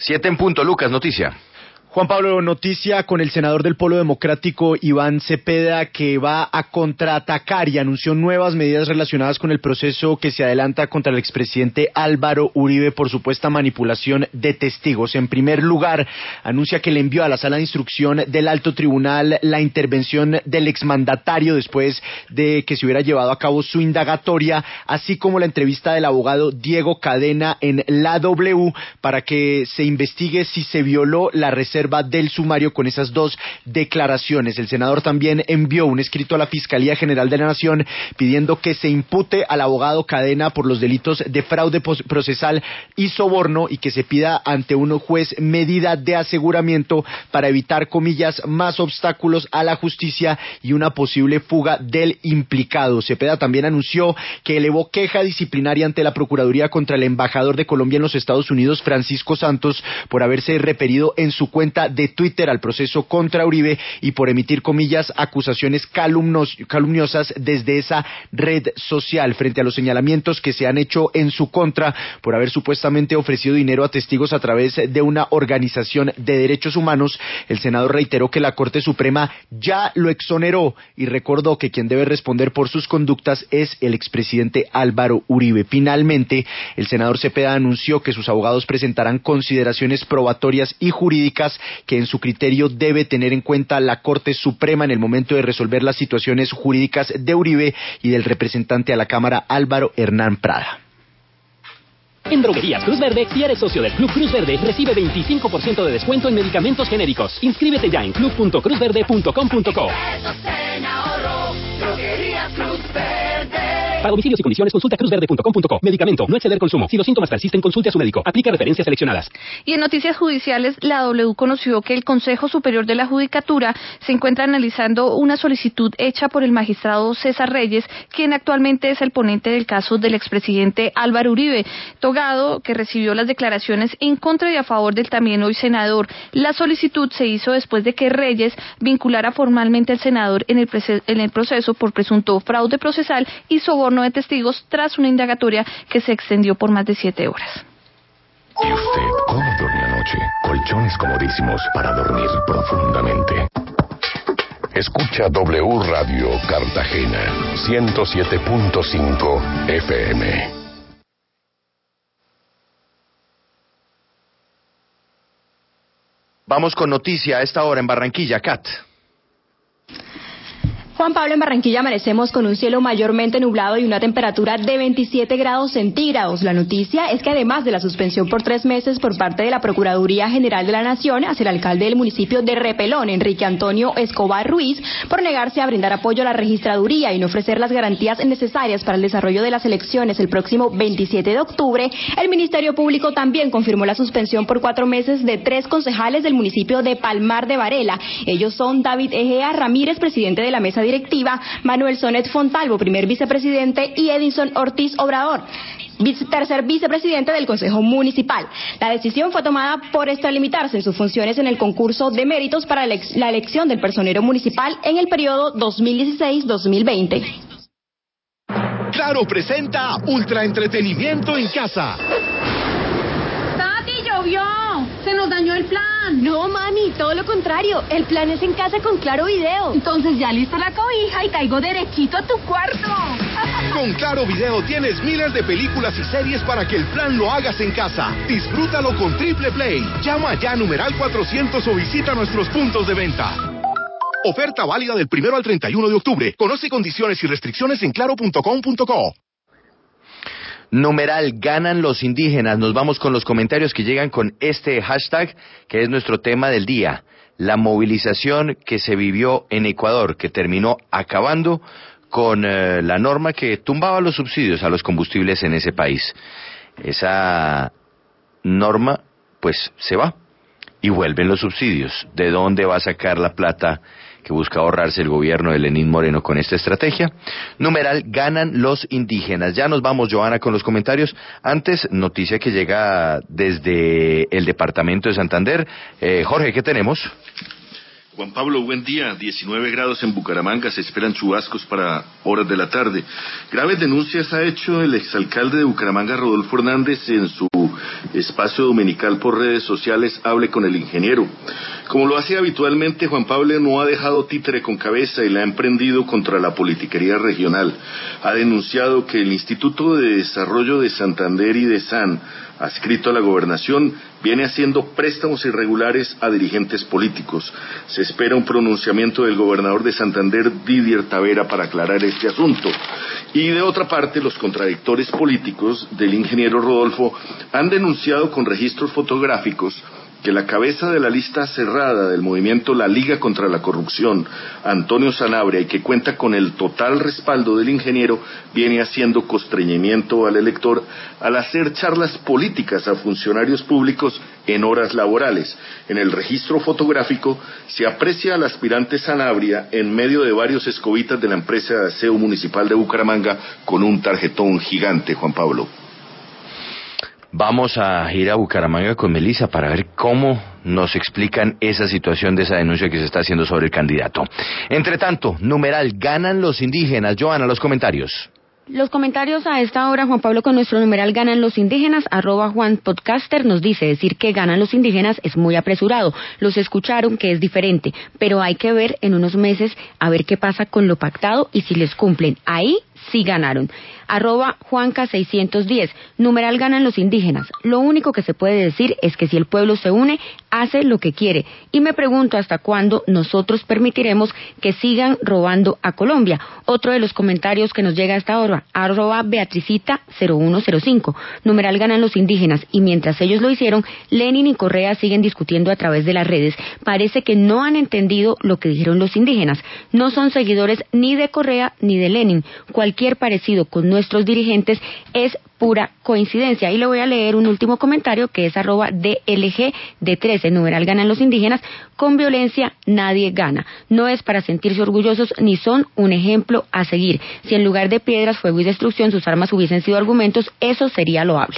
7 en punto, Lucas, noticia. Juan Pablo, noticia con el senador del Polo Democrático, Iván Cepeda, que va a contraatacar y anunció nuevas medidas relacionadas con el proceso que se adelanta contra el expresidente Álvaro Uribe por supuesta manipulación de testigos. En primer lugar, anuncia que le envió a la sala de instrucción del Alto Tribunal la intervención del exmandatario después de que se hubiera llevado a cabo su indagatoria, así como la entrevista del abogado Diego Cadena en la W para que se investigue si se violó la reserva del sumario con esas dos declaraciones. El senador también envió un escrito a la Fiscalía General de la Nación pidiendo que se impute al abogado Cadena por los delitos de fraude procesal y soborno y que se pida ante un juez medida de aseguramiento para evitar, comillas, más obstáculos a la justicia y una posible fuga del implicado. Cepeda también anunció que elevó queja disciplinaria ante la Procuraduría contra el embajador de Colombia en los Estados Unidos, Francisco Santos, por haberse referido en su cuenta de Twitter al proceso contra Uribe y por emitir, comillas, acusaciones calumniosas desde esa red social frente a los señalamientos que se han hecho en su contra por haber supuestamente ofrecido dinero a testigos a través de una organización de derechos humanos. El senador reiteró que la Corte Suprema ya lo exoneró y recordó que quien debe responder por sus conductas es el expresidente Álvaro Uribe. Finalmente, el senador Cepeda anunció que sus abogados presentarán consideraciones probatorias y jurídicas que en su criterio debe tener en cuenta la Corte Suprema en el momento de resolver las situaciones jurídicas de Uribe y del representante a la Cámara Álvaro Hernán Prada. En Droguerías Cruz Verde, si eres socio del Club Cruz Verde, recibe 25% de descuento en medicamentos genéricos. Inscríbete ya en club.cruzverde.com.co. Para domicilios y condiciones, consulta cruzverde.com.co. Medicamento, no exceder consumo. Si los síntomas persisten, consulte a su médico. Aplica referencias seleccionadas. Y en noticias judiciales, la W conoció que el Consejo Superior de la Judicatura se encuentra analizando una solicitud hecha por el magistrado César Reyes, quien actualmente es el ponente del caso del expresidente Álvaro Uribe Togado, que recibió las declaraciones en contra y a favor del también hoy senador. La solicitud se hizo después de que Reyes vinculara formalmente al senador en el proceso por presunto fraude procesal y soborno de testigos tras una indagatoria que se extendió por más de 7 horas. ¿Y usted cómo durmió anoche? Colchones comodísimos para dormir profundamente. Escucha W Radio Cartagena 107.5 FM. Vamos con noticia a esta hora en Barranquilla, Cat. Juan Pablo, en Barranquilla amanecemos con un cielo mayormente nublado y una temperatura de 27 grados centígrados. La noticia es que además de la suspensión por 3 meses por parte de la Procuraduría General de la Nación hacia el alcalde del municipio de Repelón, Enrique Antonio Escobar Ruiz, por negarse a brindar apoyo a la registraduría y no ofrecer las garantías necesarias para el desarrollo de las elecciones el próximo 27 de octubre, el Ministerio Público también confirmó la suspensión por 4 meses de 3 concejales del municipio de Palmar de Varela. Ellos son David Egea Ramírez, presidente de la mesa directiva, Manuel Sonet Fontalvo, primer vicepresidente, y Edinson Ortiz Obrador, tercer vicepresidente del Consejo Municipal. La decisión fue tomada por extralimitarse en sus funciones en el concurso de méritos para la elección del personero municipal en el periodo 2016-2020. Claro presenta Ultra Entretenimiento en Casa. ¡Tati, llovió! ¡Se nos dañó el plan! No, mami, todo lo contrario. El plan es en casa con Claro Video. Entonces ya listo la cobija y caigo derechito a tu cuarto. Con Claro Video tienes miles de películas y series para que el plan lo hagas en casa. Disfrútalo con Triple Play. Llama ya a numeral 400 o visita nuestros puntos de venta. Oferta válida del 1 al 31 de octubre. Conoce condiciones y restricciones en claro.com.co. Numeral ganan los indígenas. Nos vamos con los comentarios que llegan con este hashtag, que es nuestro tema del día. La movilización que se vivió en Ecuador, que terminó acabando con la norma que tumbaba los subsidios a los combustibles en ese país. Esa norma, pues, se va y vuelven los subsidios. ¿De dónde va a sacar la plata que busca ahorrarse el gobierno de Lenín Moreno con esta estrategia? Numeral ganan los indígenas. Ya nos vamos, Joana, con los comentarios. Antes, noticia que llega desde el departamento de Santander. Jorge, ¿qué tenemos? Juan Pablo, buen día. 19 grados en Bucaramanga, se esperan chubascos para horas de la tarde. Graves denuncias ha hecho el exalcalde de Bucaramanga, Rodolfo Hernández, en su espacio dominical por redes sociales, Hable con el Ingeniero. Como lo hace habitualmente, Juan Pablo no ha dejado títere con cabeza y la ha emprendido contra la politiquería regional. Ha denunciado que el Instituto de Desarrollo de Santander y de SAN, adscrito a la gobernación, viene haciendo préstamos irregulares a dirigentes políticos. Se espera un pronunciamiento del gobernador de Santander, Didier Tavera, para aclarar este asunto. Y de otra parte, los contradictores políticos del ingeniero Rodolfo han denunciado con registros fotográficos que la cabeza de la lista cerrada del movimiento La Liga contra la Corrupción, Antonio Sanabria, y que cuenta con el total respaldo del ingeniero, viene haciendo constreñimiento al elector al hacer charlas políticas a funcionarios públicos en horas laborales. En el registro fotográfico se aprecia al aspirante Sanabria en medio de varios escobitas de la empresa de aseo municipal de Bucaramanga con un tarjetón gigante, Juan Pablo. Vamos a ir a Bucaramanga con Melissa para ver cómo nos explican esa situación de esa denuncia que se está haciendo sobre el candidato. Entre tanto, numeral, ganan los indígenas. Joana, los comentarios. Los comentarios a esta hora, Juan Pablo, con nuestro numeral ganan los indígenas, @JuanPodcaster nos dice, decir que ganan los indígenas es muy apresurado, los escucharon que es diferente, pero hay que ver en unos meses a ver qué pasa con lo pactado y si les cumplen, ahí sí ganaron. @Juanca610, numeral ganan los indígenas, lo único que se puede decir es que si el pueblo se une, hace lo que quiere, y me pregunto hasta cuándo nosotros permitiremos que sigan robando a Colombia. Otro de los comentarios que nos llega a esta hora, @Beatricita0105, numeral ganan los indígenas, y mientras ellos lo hicieron, Lenin y Correa siguen discutiendo a través de las redes. Parece que no han entendido lo que dijeron los indígenas, no son seguidores ni de Correa ni de Lenin, cualquier parecido con nuestros dirigentes es pura coincidencia. Y le voy a leer un último comentario que es @DLGD13, numeral ganan los indígenas, con violencia nadie gana, no es para sentirse orgullosos ni son un ejemplo a seguir. Si en lugar de piedras, fuego y destrucción sus armas hubiesen sido argumentos, eso sería loable.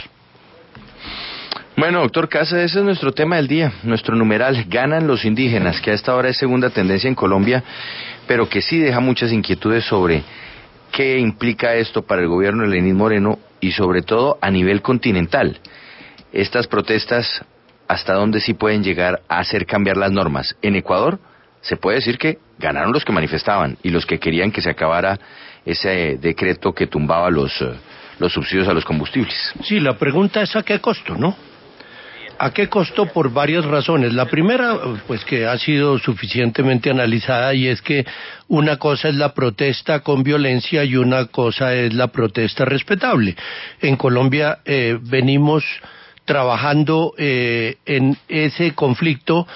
Bueno, doctor Casa, ese es nuestro tema del día, nuestro numeral, ganan los indígenas, que a esta hora es segunda tendencia en Colombia, pero que sí deja muchas inquietudes sobre qué implica esto para el gobierno de Lenín Moreno y sobre todo a nivel continental. Estas protestas, ¿hasta dónde sí pueden llegar a hacer cambiar las normas? En Ecuador se puede decir que ganaron los que manifestaban y los que querían que se acabara ese decreto que tumbaba los subsidios a los combustibles. Sí, la pregunta es ¿a qué costo, no? ¿A qué costo? Por varias razones. La primera, pues que ha sido suficientemente analizada, y es que una cosa es la protesta con violencia y una cosa es la protesta respetable. En Colombia venimos trabajando en ese conflicto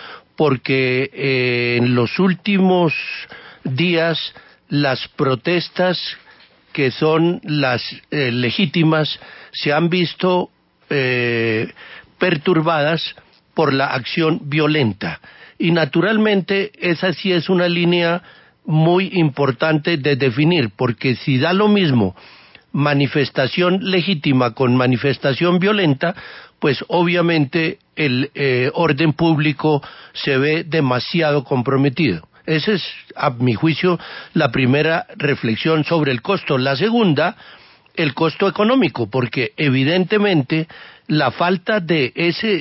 porque en los últimos días las protestas que son las legítimas se han visto perturbadas por la acción violenta. Y naturalmente esa sí es una línea muy importante de definir, porque si da lo mismo manifestación legítima con manifestación violenta, pues obviamente el orden público se ve demasiado comprometido. Esa es, a mi juicio, la primera reflexión sobre el costo. La segunda, el costo económico, porque evidentemente la falta de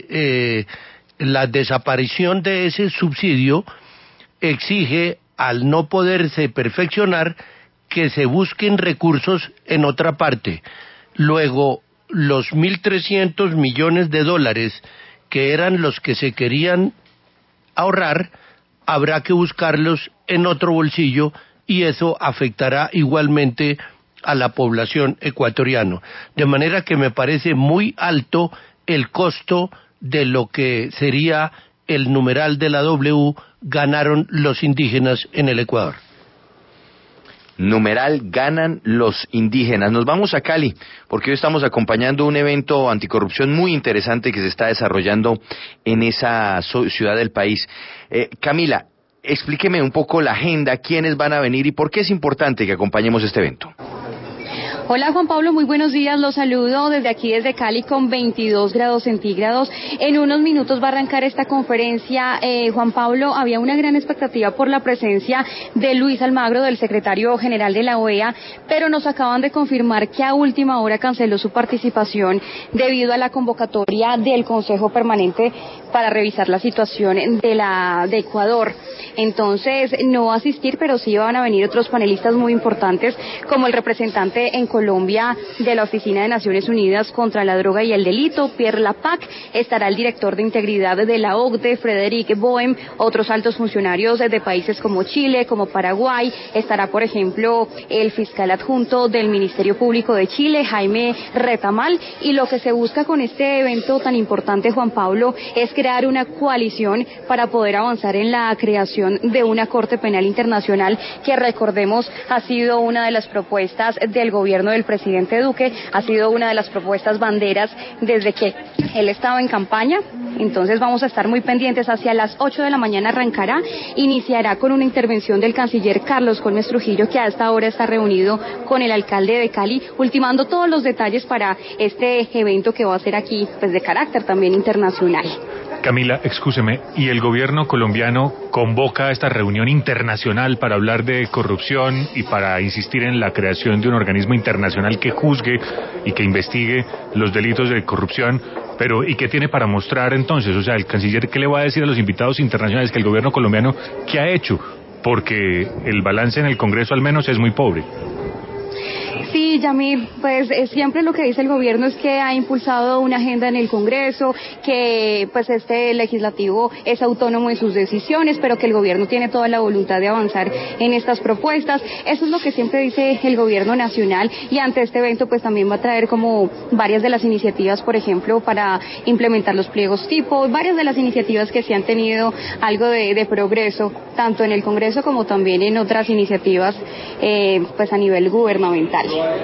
la desaparición de ese subsidio exige, al no poderse perfeccionar, que se busquen recursos en otra parte. Luego, los 1.300 millones de dólares que eran los que se querían ahorrar, habrá que buscarlos en otro bolsillo, y eso afectará igualmente a la población ecuatoriana. De manera que me parece muy alto el costo de lo que sería el numeral de la W, ganaron los indígenas en el Ecuador. Numeral ganan los indígenas. Nos vamos a Cali, porque hoy estamos acompañando un evento anticorrupción muy interesante que se está desarrollando en esa ciudad del país. Camila, explíqueme un poco la agenda, quiénes van a venir y por qué es importante que acompañemos este evento. Hola Juan Pablo, muy buenos días, los saludo desde aquí, desde Cali, con 22 grados centígrados. En unos minutos va a arrancar esta conferencia. Juan Pablo, había una gran expectativa por la presencia de Luis Almagro, del secretario general de la OEA, pero nos acaban de confirmar que a última hora canceló su participación debido a la convocatoria del Consejo Permanente para revisar la situación de Ecuador. Entonces no va a asistir, pero sí van a venir otros panelistas muy importantes, como el representante en Colombia de la Oficina de Naciones Unidas contra la Droga y el Delito, Pierre Lapac. Estará el director de Integridad de la OCDE, Frédéric Boehm, otros altos funcionarios de países como Chile, como Paraguay. Estará, por ejemplo, el fiscal adjunto del Ministerio Público de Chile, Jaime Retamal, y lo que se busca con este evento tan importante, Juan Pablo, es crear una coalición para poder avanzar en la creación de una Corte Penal Internacional, que recordemos ha sido una de las propuestas del gobierno del presidente Duque, ha sido una de las propuestas banderas desde que él estaba en campaña. Entonces vamos a estar muy pendientes. Hacia las 8 de la mañana arrancará, iniciará con una intervención del canciller Carlos Gómez Trujillo, que a esta hora está reunido con el alcalde de Cali, ultimando todos los detalles para este evento que va a ser aquí, pues de carácter también internacional. Camila, excúseme, ¿y el gobierno colombiano convoca a esta reunión internacional para hablar de corrupción y para insistir en la creación de un organismo internacional que juzgue y que investigue los delitos de corrupción? Pero, ¿y qué tiene para mostrar entonces? O sea, el canciller, ¿qué le va a decir a los invitados internacionales que el gobierno colombiano qué ha hecho? Porque el balance en el Congreso al menos es muy pobre. Sí, Yamil, pues siempre lo que dice el gobierno es que ha impulsado una agenda en el Congreso, que pues este legislativo es autónomo en sus decisiones, pero que el gobierno tiene toda la voluntad de avanzar en estas propuestas. Eso es lo que siempre dice el gobierno nacional, y ante este evento pues también va a traer como varias de las iniciativas, por ejemplo, para implementar los pliegos tipo, varias de las iniciativas que sí han tenido algo de progreso, tanto en el Congreso como también en otras iniciativas pues a nivel gubernamental.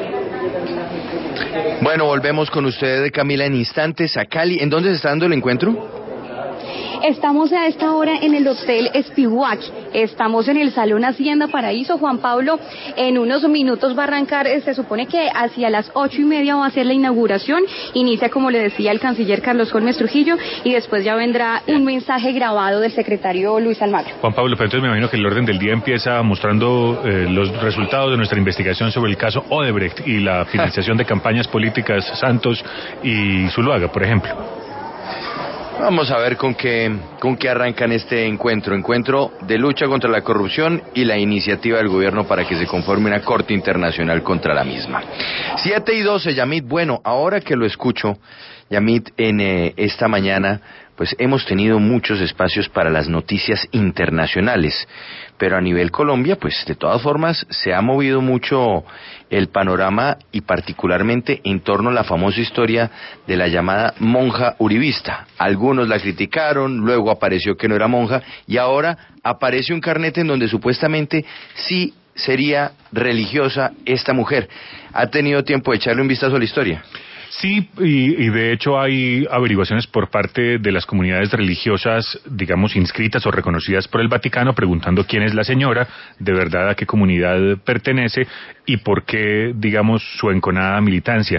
Bueno, volvemos con usted, Camila, en instantes a Cali. ¿En dónde se está dando el encuentro? Estamos a esta hora en el Hotel Espihuac, estamos en el Salón Hacienda Paraíso, Juan Pablo. En unos minutos va a arrancar, se supone que hacia las 8:30 va a ser la inauguración. Inicia, como le decía, el canciller Carlos Gómez Trujillo, y después ya vendrá un mensaje grabado del secretario Luis Almagro. Juan Pablo, pero entonces me imagino que el orden del día empieza mostrando los resultados de nuestra investigación sobre el caso Odebrecht y la financiación de campañas políticas Santos y Zuluaga, por ejemplo. Vamos a ver con qué arrancan este encuentro de lucha contra la corrupción y la iniciativa del gobierno para que se conforme una corte internacional contra la misma. 7:12, Yamit. Bueno, ahora que lo escucho, Yamit, en esta mañana, pues hemos tenido muchos espacios para las noticias internacionales, pero a nivel Colombia, pues de todas formas se ha movido mucho el panorama, y particularmente en torno a la famosa historia de la llamada monja uribista. Algunos la criticaron, luego apareció que no era monja, y ahora aparece un carnet en donde supuestamente sí sería religiosa esta mujer. ¿Ha tenido tiempo de echarle un vistazo a la historia? Sí, y de hecho hay averiguaciones por parte de las comunidades religiosas, digamos, inscritas o reconocidas por el Vaticano, preguntando quién es la señora, de verdad a qué comunidad pertenece y por qué, digamos, su enconada militancia.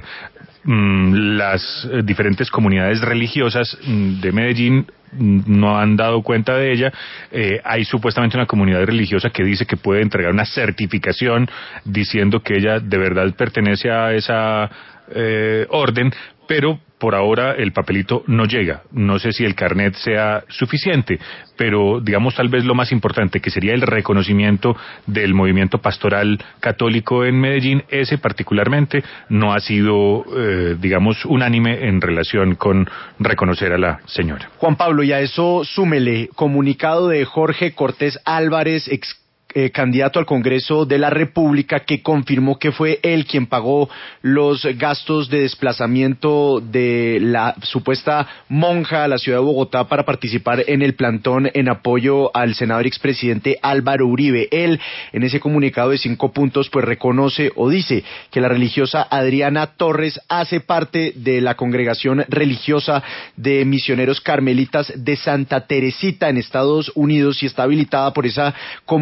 Las diferentes comunidades religiosas de Medellín no han dado cuenta de ella. Hay supuestamente una comunidad religiosa que dice que puede entregar una certificación diciendo que ella de verdad pertenece a esa orden, pero por ahora el papelito no llega. No sé si el carnet sea suficiente, pero digamos tal vez lo más importante, que sería el reconocimiento del movimiento pastoral católico en Medellín, ese particularmente no ha sido, digamos, unánime en relación con reconocer a la señora. Juan Pablo, y a eso súmele comunicado de Jorge Cortés Álvarez, candidato al Congreso de la República, que confirmó que fue él quien pagó los gastos de desplazamiento de la supuesta monja a la ciudad de Bogotá para participar en el plantón en apoyo al senador y expresidente Álvaro Uribe. Él, en ese comunicado de 5 puntos, pues reconoce o dice que la religiosa Adriana Torres hace parte de la congregación religiosa de misioneros carmelitas de Santa Teresita en Estados Unidos y está habilitada por esa comunidad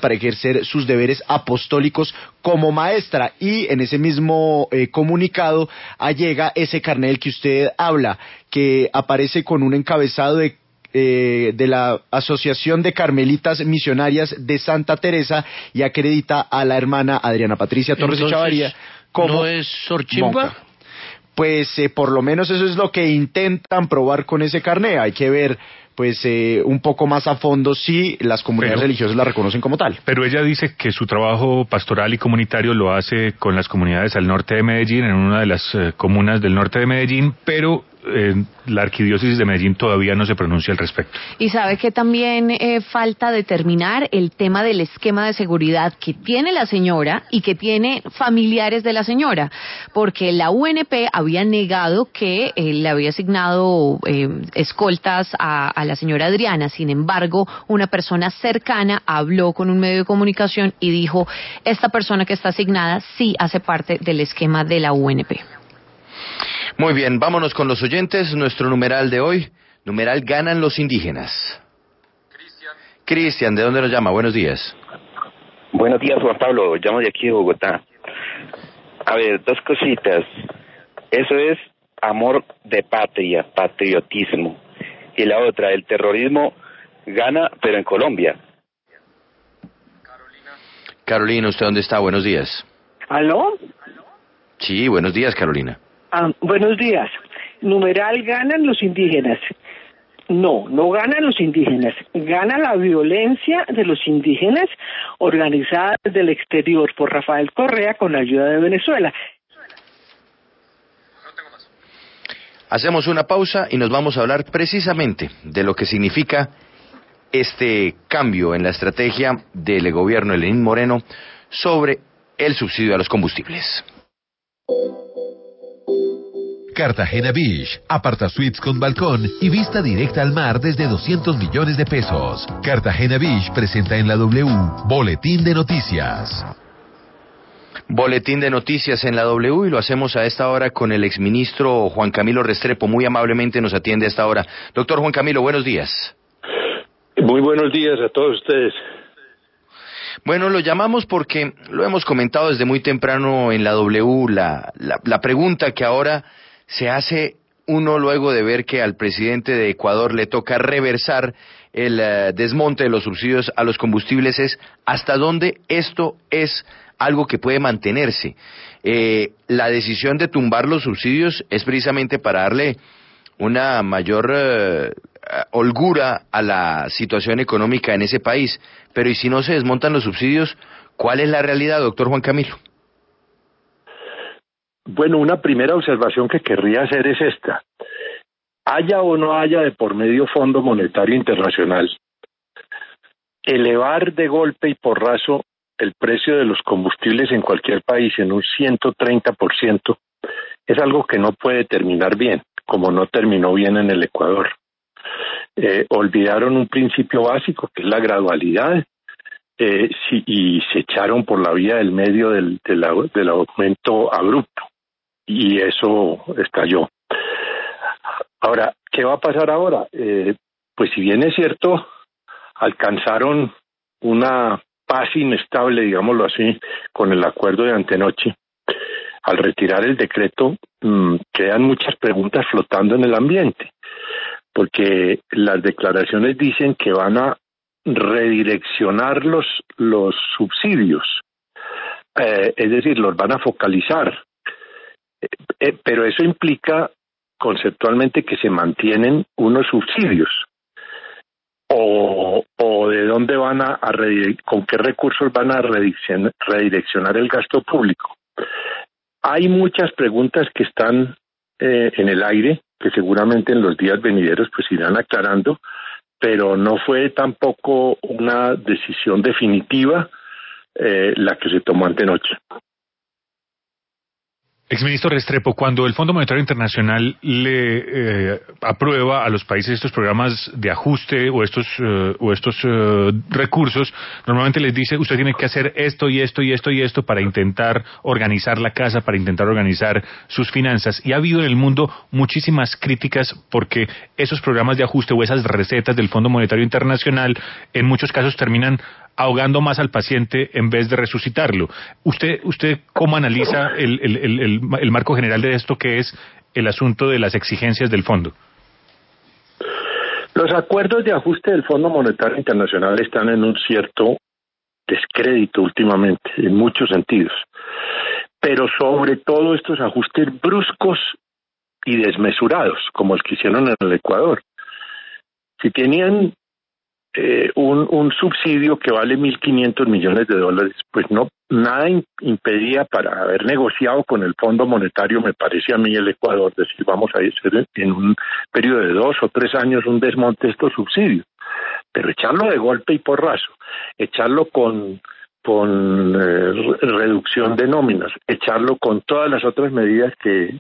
para ejercer sus deberes apostólicos como maestra. Y en ese mismo comunicado allega ese carnet del que usted habla, que aparece con un encabezado de la Asociación de Carmelitas Misionarias de Santa Teresa y acredita a la hermana Adriana Patricia Torres Echavarría como ¿no es Sor Chimba? monja. Pues por lo menos eso es lo que intentan probar con ese carné. Hay que ver pues un poco más a fondo si las comunidades religiosas la reconocen como tal. Pero ella dice que su trabajo pastoral y comunitario lo hace con las comunidades al norte de Medellín, en una de las comunas del norte de Medellín, pero la arquidiócesis de Medellín todavía no se pronuncia al respecto. Y sabe que también falta determinar el tema del esquema de seguridad que tiene la señora y que tiene familiares de la señora, porque la UNP había negado que le había asignado escoltas a la señora Adriana. Sin embargo, una persona cercana habló con un medio de comunicación y dijo: esta persona que está asignada sí hace parte del esquema de la UNP. Muy bien, vámonos con los oyentes. Nuestro numeral de hoy, numeral ganan los indígenas. Cristian, ¿de dónde nos llama? Buenos días. Buenos días, Juan Pablo. Llamo de aquí de Bogotá. A ver, dos cositas. Eso es amor de patria, patriotismo. Y la otra, el terrorismo gana, pero en Colombia. Carolina, ¿usted dónde está? Buenos días. ¿Aló? Sí, buenos días, Carolina. Buenos días. Numeral ganan los indígenas. No ganan los indígenas. Gana la violencia de los indígenas organizada desde el exterior por Rafael Correa con la ayuda de Venezuela. Hacemos una pausa y nos vamos a hablar precisamente de lo que significa este cambio en la estrategia del gobierno de Lenín Moreno sobre el subsidio a los combustibles. Cartagena Beach, apartasuites con balcón y vista directa al mar desde 200 millones de pesos. Cartagena Beach presenta en la W Boletín de Noticias. Boletín de Noticias en la W y lo hacemos a esta hora con el exministro Juan Camilo Restrepo. Muy amablemente nos atiende a esta hora. Doctor Juan Camilo, buenos días. Muy buenos días a todos ustedes. Bueno, lo llamamos porque lo hemos comentado desde muy temprano en la W, la pregunta que ahora se hace uno luego de ver que al presidente de Ecuador le toca reversar el desmonte de los subsidios a los combustibles es ¿hasta dónde esto es algo que puede mantenerse? La decisión de tumbar los subsidios es precisamente para darle una mayor holgura a la situación económica en ese país, pero ¿y si no se desmontan los subsidios? ¿Cuál es la realidad, doctor Juan Camilo? Bueno, una primera observación que querría hacer es esta. Haya o no haya de por medio Fondo Monetario Internacional, elevar de golpe y porrazo el precio de los combustibles en cualquier país en un 130% es algo que no puede terminar bien, como no terminó bien en el Ecuador. Olvidaron un principio básico que es la gradualidad y se echaron por la vía del medio del aumento abrupto y eso estalló. Ahora, ¿qué va a pasar ahora? Pues si bien es cierto, alcanzaron una paz inestable, digámoslo así, con el acuerdo de antenoche. Al retirar el decreto, quedan muchas preguntas flotando en el ambiente, porque las declaraciones dicen que van a redireccionar los subsidios, es decir, los van a focalizar, pero eso implica conceptualmente que se mantienen unos subsidios, o de dónde van con qué recursos van a redireccionar el gasto público. Hay muchas preguntas que están en el aire, que seguramente en los días venideros pues irán aclarando, pero no fue tampoco una decisión definitiva la que se tomó antenoche. Exministro Restrepo, cuando el Fondo Monetario Internacional le aprueba a los países estos programas de ajuste o estos recursos, normalmente les dice usted tiene que hacer esto y esto y esto y esto para intentar organizar la casa, para intentar organizar sus finanzas. Y ha habido en el mundo muchísimas críticas porque esos programas de ajuste o esas recetas del Fondo Monetario Internacional en muchos casos terminan ahogando más al paciente en vez de resucitarlo. ¿Usted cómo analiza el marco general de esto, que es el asunto de las exigencias del fondo? Los acuerdos de ajuste del Fondo Monetario Internacional están en un cierto descrédito últimamente, en muchos sentidos. Pero sobre todo estos ajustes bruscos y desmesurados, como el que hicieron en el Ecuador. Si tenían un subsidio que vale $1.500 millones, pues no, nada impedía, para haber negociado con el Fondo Monetario, me parece a mí, el Ecuador, decir, vamos a hacer en un periodo de 2 o 3 años un desmonte de estos subsidios, pero echarlo de golpe y porrazo, echarlo con reducción de nóminas, echarlo con todas las otras medidas que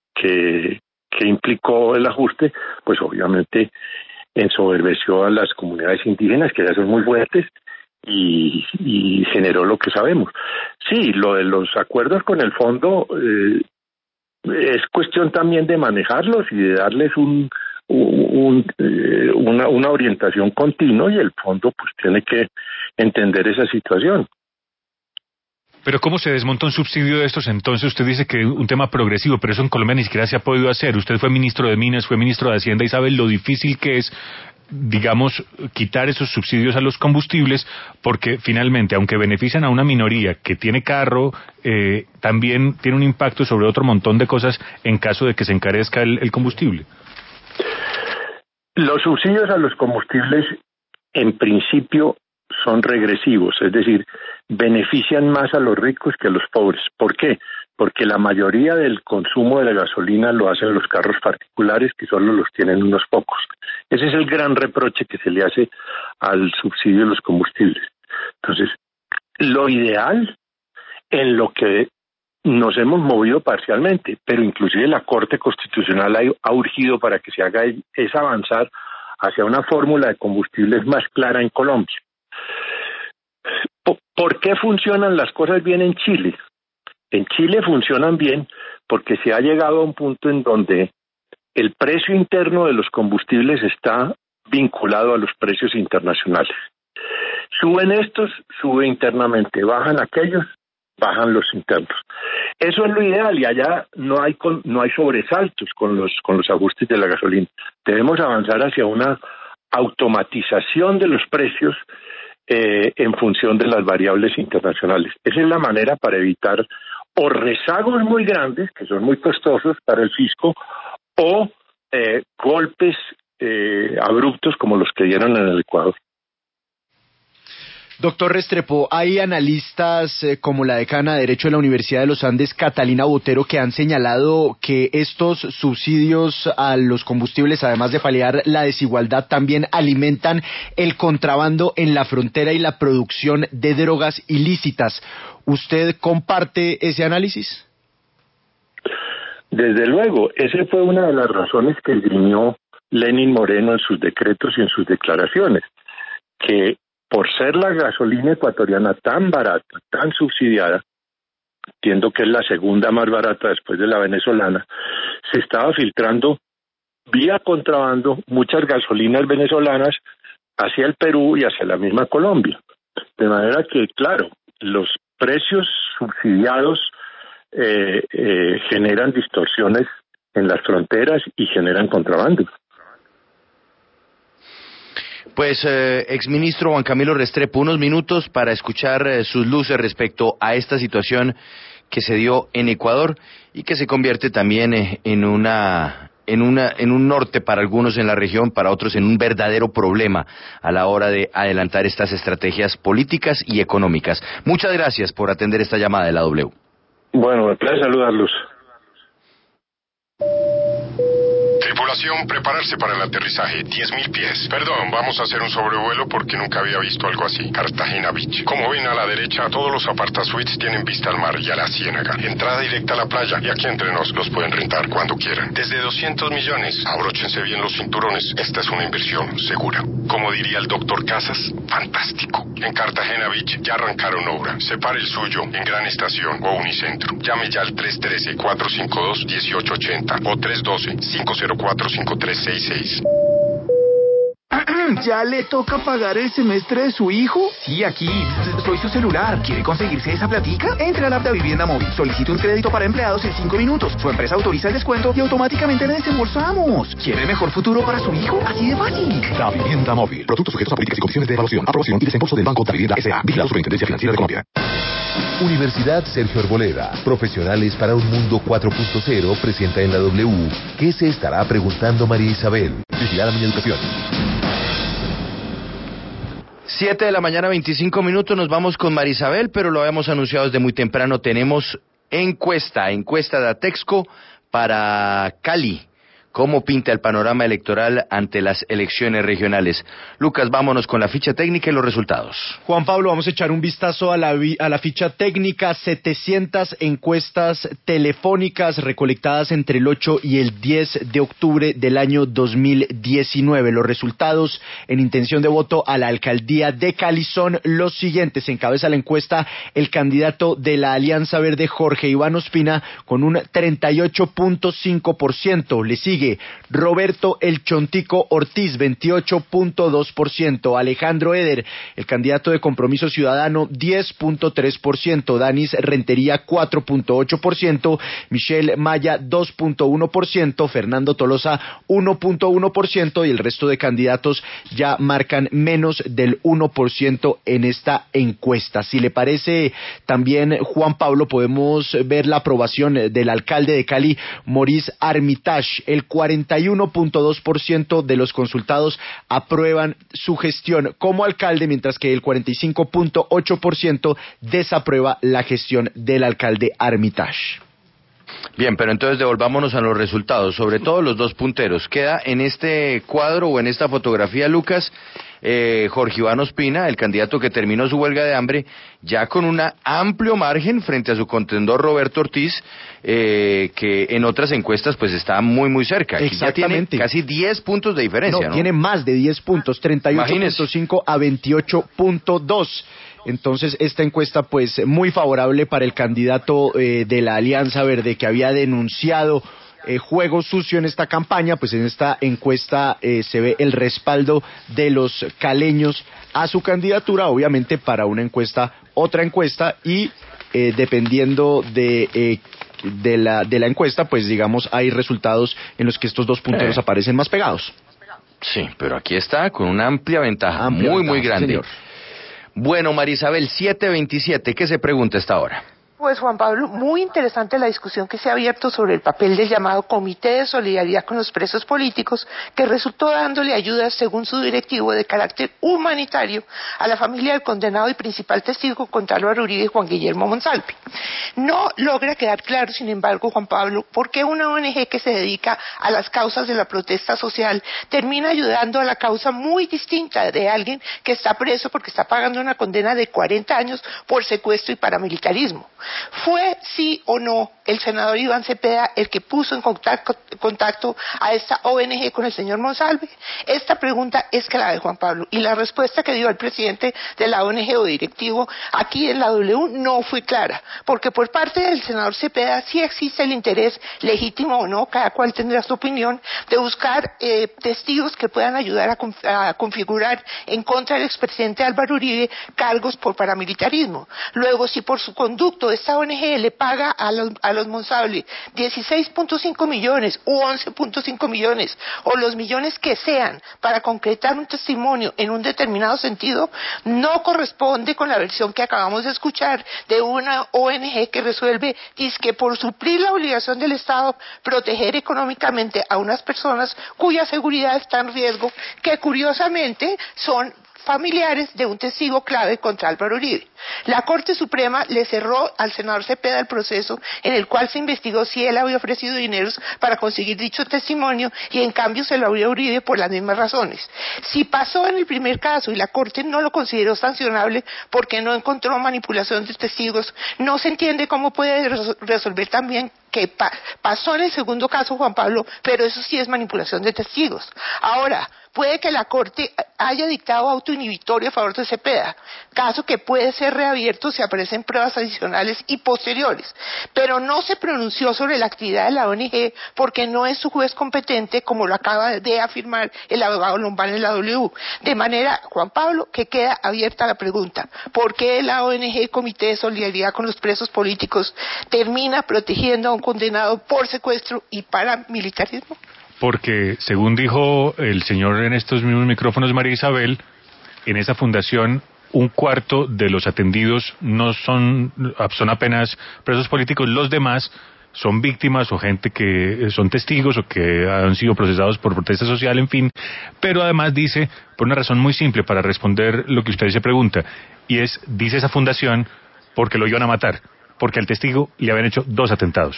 implicó el ajuste, pues obviamente ensoberbeció a las comunidades indígenas, que ya son muy fuertes, y generó lo que sabemos. Sí, lo de los acuerdos con el fondo es cuestión también de manejarlos y de darles una orientación continua, y el fondo pues tiene que entender esa situación. Pero ¿cómo se desmonta un subsidio de estos? Entonces usted dice que es un tema progresivo, pero eso en Colombia ni siquiera se ha podido hacer. Usted fue ministro de Minas, fue ministro de Hacienda y sabe lo difícil que es, digamos, quitar esos subsidios a los combustibles, porque finalmente, aunque benefician a una minoría que tiene carro, también tiene un impacto sobre otro montón de cosas en caso de que se encarezca el combustible. Los subsidios a los combustibles, en principio, son regresivos, es decir, benefician más a los ricos que a los pobres. ¿Por qué? Porque la mayoría del consumo de la gasolina lo hacen los carros particulares, que solo los tienen unos pocos. Ese es el gran reproche que se le hace al subsidio de los combustibles. Entonces, lo ideal, en lo que nos hemos movido parcialmente, pero inclusive la Corte Constitucional ha urgido para que se haga, es avanzar hacia una fórmula de combustibles más clara en Colombia. ¿Por qué funcionan las cosas bien en Chile? En Chile funcionan bien porque se ha llegado a un punto en donde el precio interno de los combustibles está vinculado a los precios internacionales. Suben estos, sube internamente, bajan aquellos, bajan los internos. Eso es lo ideal, y allá no hay sobresaltos con los ajustes de la gasolina. Debemos avanzar hacia una automatización de los precios en función de las variables internacionales. Esa es la manera para evitar o rezagos muy grandes, que son muy costosos para el fisco, o golpes abruptos como los que dieron en el Ecuador. Doctor Restrepo, hay analistas como la decana de Derecho de la Universidad de los Andes, Catalina Botero, que han señalado que estos subsidios a los combustibles, además de paliar la desigualdad, también alimentan el contrabando en la frontera y la producción de drogas ilícitas. ¿Usted comparte ese análisis? Desde luego, esa fue una de las razones que esgrimió Lenín Moreno en sus decretos y en sus declaraciones, que por ser la gasolina ecuatoriana tan barata, tan subsidiada, entiendo que es la segunda más barata después de la venezolana, se estaba filtrando vía contrabando muchas gasolinas venezolanas hacia el Perú y hacia la misma Colombia. De manera que, claro, los precios subsidiados generan distorsiones en las fronteras y generan contrabando. Pues, exministro Juan Camilo Restrepo, unos minutos para escuchar sus luces respecto a esta situación que se dio en Ecuador y que se convierte también en un norte para algunos en la región, para otros en un verdadero problema a la hora de adelantar estas estrategias políticas y económicas. Muchas gracias por atender esta llamada de la W. Bueno, me place saludarlos. Tripulación, prepararse para el aterrizaje. 10.000 pies. Perdón, vamos a hacer un sobrevuelo porque nunca había visto algo así. Cartagena Beach. Como ven a la derecha, todos los apartasuites tienen vista al mar y a la ciénaga. Entrada directa a la playa, y aquí entre nos los pueden rentar cuando quieran. Desde 200 millones. Abróchense bien los cinturones. Esta es una inversión segura. Como diría el doctor Casas, fantástico. En Cartagena Beach ya arrancaron obra. Separe el suyo en Gran Estación o Unicentro. Llame ya al 313-452-1880 o 312-504-5366. ¿Ya le toca pagar el semestre de su hijo? Sí, aquí. Soy su celular. ¿Quiere conseguirse esa platica? Entre a la app de Vivienda Móvil. Solicite un crédito para empleados en 5 minutos. Su empresa autoriza el descuento y automáticamente le desembolsamos. ¿Quiere mejor futuro para su hijo? Así de fácil. La Vivienda Móvil. Productos sujetos a políticas y condiciones de evaluación, aprobación y desembolso del Banco Davivienda S.A. Vigilado Superintendencia Financiera de Colombia. Universidad Sergio Arboleda. Profesionales para un mundo 4.0 presenta en la W. ¿Qué se estará preguntando María Isabel? Vigilada mi educación. 7 de la mañana, 25 minutos, nos vamos con Marisabel, pero lo habíamos anunciado desde muy temprano, tenemos encuesta de Atexco para Cali. ¿Cómo pinta el panorama electoral ante las elecciones regionales? Lucas, vámonos con la ficha técnica y los resultados. Juan Pablo, vamos a echar un vistazo a la ficha técnica. 700 encuestas telefónicas recolectadas entre el 8 y el 10 de octubre del año 2019. Los resultados en intención de voto a la alcaldía de Cali son los siguientes. Encabeza la encuesta el candidato de la Alianza Verde, Jorge Iván Ospina, con un 38.5%. Le sigue Roberto El Chontico Ortiz, 28.2%. Alejandro Eder, el candidato de Compromiso Ciudadano, 10.3%. Danis Rentería, 4.8%. Michelle Maya, 2.1%. Fernando Tolosa, 1.1%. Y el resto de candidatos ya marcan menos del 1% en esta encuesta. Si le parece, también, Juan Pablo, podemos ver la aprobación del alcalde de Cali, Maurice Armitage. El 41.2% de los consultados aprueban su gestión como alcalde, mientras que el 45.8% desaprueba la gestión del alcalde Armitage. Bien, pero entonces devolvámonos a los resultados, sobre todo los dos punteros. Queda en este cuadro o en esta fotografía, Lucas, Jorge Iván Ospina, el candidato que terminó su huelga de hambre, ya con un amplio margen frente a su contendor Roberto Ortiz, que en otras encuestas pues está muy muy cerca. Aquí Exactamente. Ya tiene casi 10 puntos de diferencia, ¿no? Tiene más de 10 puntos, 38.5 a 28.2. Entonces, esta encuesta, pues, muy favorable para el candidato de la Alianza Verde, que había denunciado juego sucio en esta campaña. Pues en esta encuesta se ve el respaldo de los caleños a su candidatura, obviamente para una encuesta, otra encuesta, y dependiendo de la encuesta, pues digamos, hay resultados en los que estos dos punteros aparecen más pegados. Sí, pero aquí está con una amplia ventaja, muy grande. Señor. Bueno, Marisabel, 7:27, ¿qué se pregunta a esta hora? Pues Juan Pablo, muy interesante la discusión que se ha abierto sobre el papel del llamado Comité de Solidaridad con los Presos Políticos, que resultó dándole ayudas, según su directivo, de carácter humanitario a la familia del condenado y principal testigo contra Álvaro Uribe y Juan Guillermo Monsalve. No logra quedar claro, sin embargo, Juan Pablo, por qué una ONG que se dedica a las causas de la protesta social termina ayudando a la causa muy distinta de alguien que está preso porque está pagando una condena de 40 años por secuestro y paramilitarismo. ¿Fue sí o no el senador Iván Cepeda el que puso en contacto a esta ONG con el señor Monsalve? Esta pregunta es clave, Juan Pablo, y la respuesta que dio el presidente de la ONG o directivo aquí en la W no fue clara, porque por parte del senador Cepeda sí existe el interés, legítimo o no, cada cual tendrá su opinión, de buscar testigos que puedan ayudar a configurar en contra del expresidente Álvaro Uribe cargos por paramilitarismo. Luego, si por su conducto esta ONG le paga a los Monsalve 16.5 millones u 11.5 millones o los millones que sean para concretar un testimonio en un determinado sentido, no corresponde con la versión que acabamos de escuchar de una ONG que resuelve que por suplir la obligación del Estado proteger económicamente a unas personas cuya seguridad está en riesgo, que curiosamente son familiares de un testigo clave contra Álvaro Uribe. La Corte Suprema le cerró al senador Cepeda el proceso en el cual se investigó si él había ofrecido dineros para conseguir dicho testimonio y en cambio se lo había Uribe por las mismas razones. Si pasó en el primer caso y la Corte no lo consideró sancionable porque no encontró manipulación de testigos, no se entiende cómo puede resolver también que pasó en el segundo caso, Juan Pablo, pero eso sí es manipulación de testigos. Ahora, puede que la Corte haya dictado auto inhibitorio a favor de Cepeda, caso que puede ser ser reabierto si aparecen pruebas adicionales y posteriores, pero no se pronunció sobre la actividad de la ONG porque no es su juez competente, como lo acaba de afirmar el abogado Lombana en la W. De manera, Juan Pablo, que queda abierta la pregunta: ¿por qué la ONG Comité de Solidaridad con los Presos Políticos termina protegiendo a un condenado por secuestro y paramilitarismo? Porque, según dijo el señor en estos mismos micrófonos, María Isabel, en esa fundación un cuarto de los atendidos no son apenas presos políticos, los demás son víctimas o gente que son testigos o que han sido procesados por protesta social, en fin. Pero además dice, por una razón muy simple para responder lo que usted se pregunta, y es, dice esa fundación, porque lo iban a matar, porque al testigo le habían hecho 2 atentados.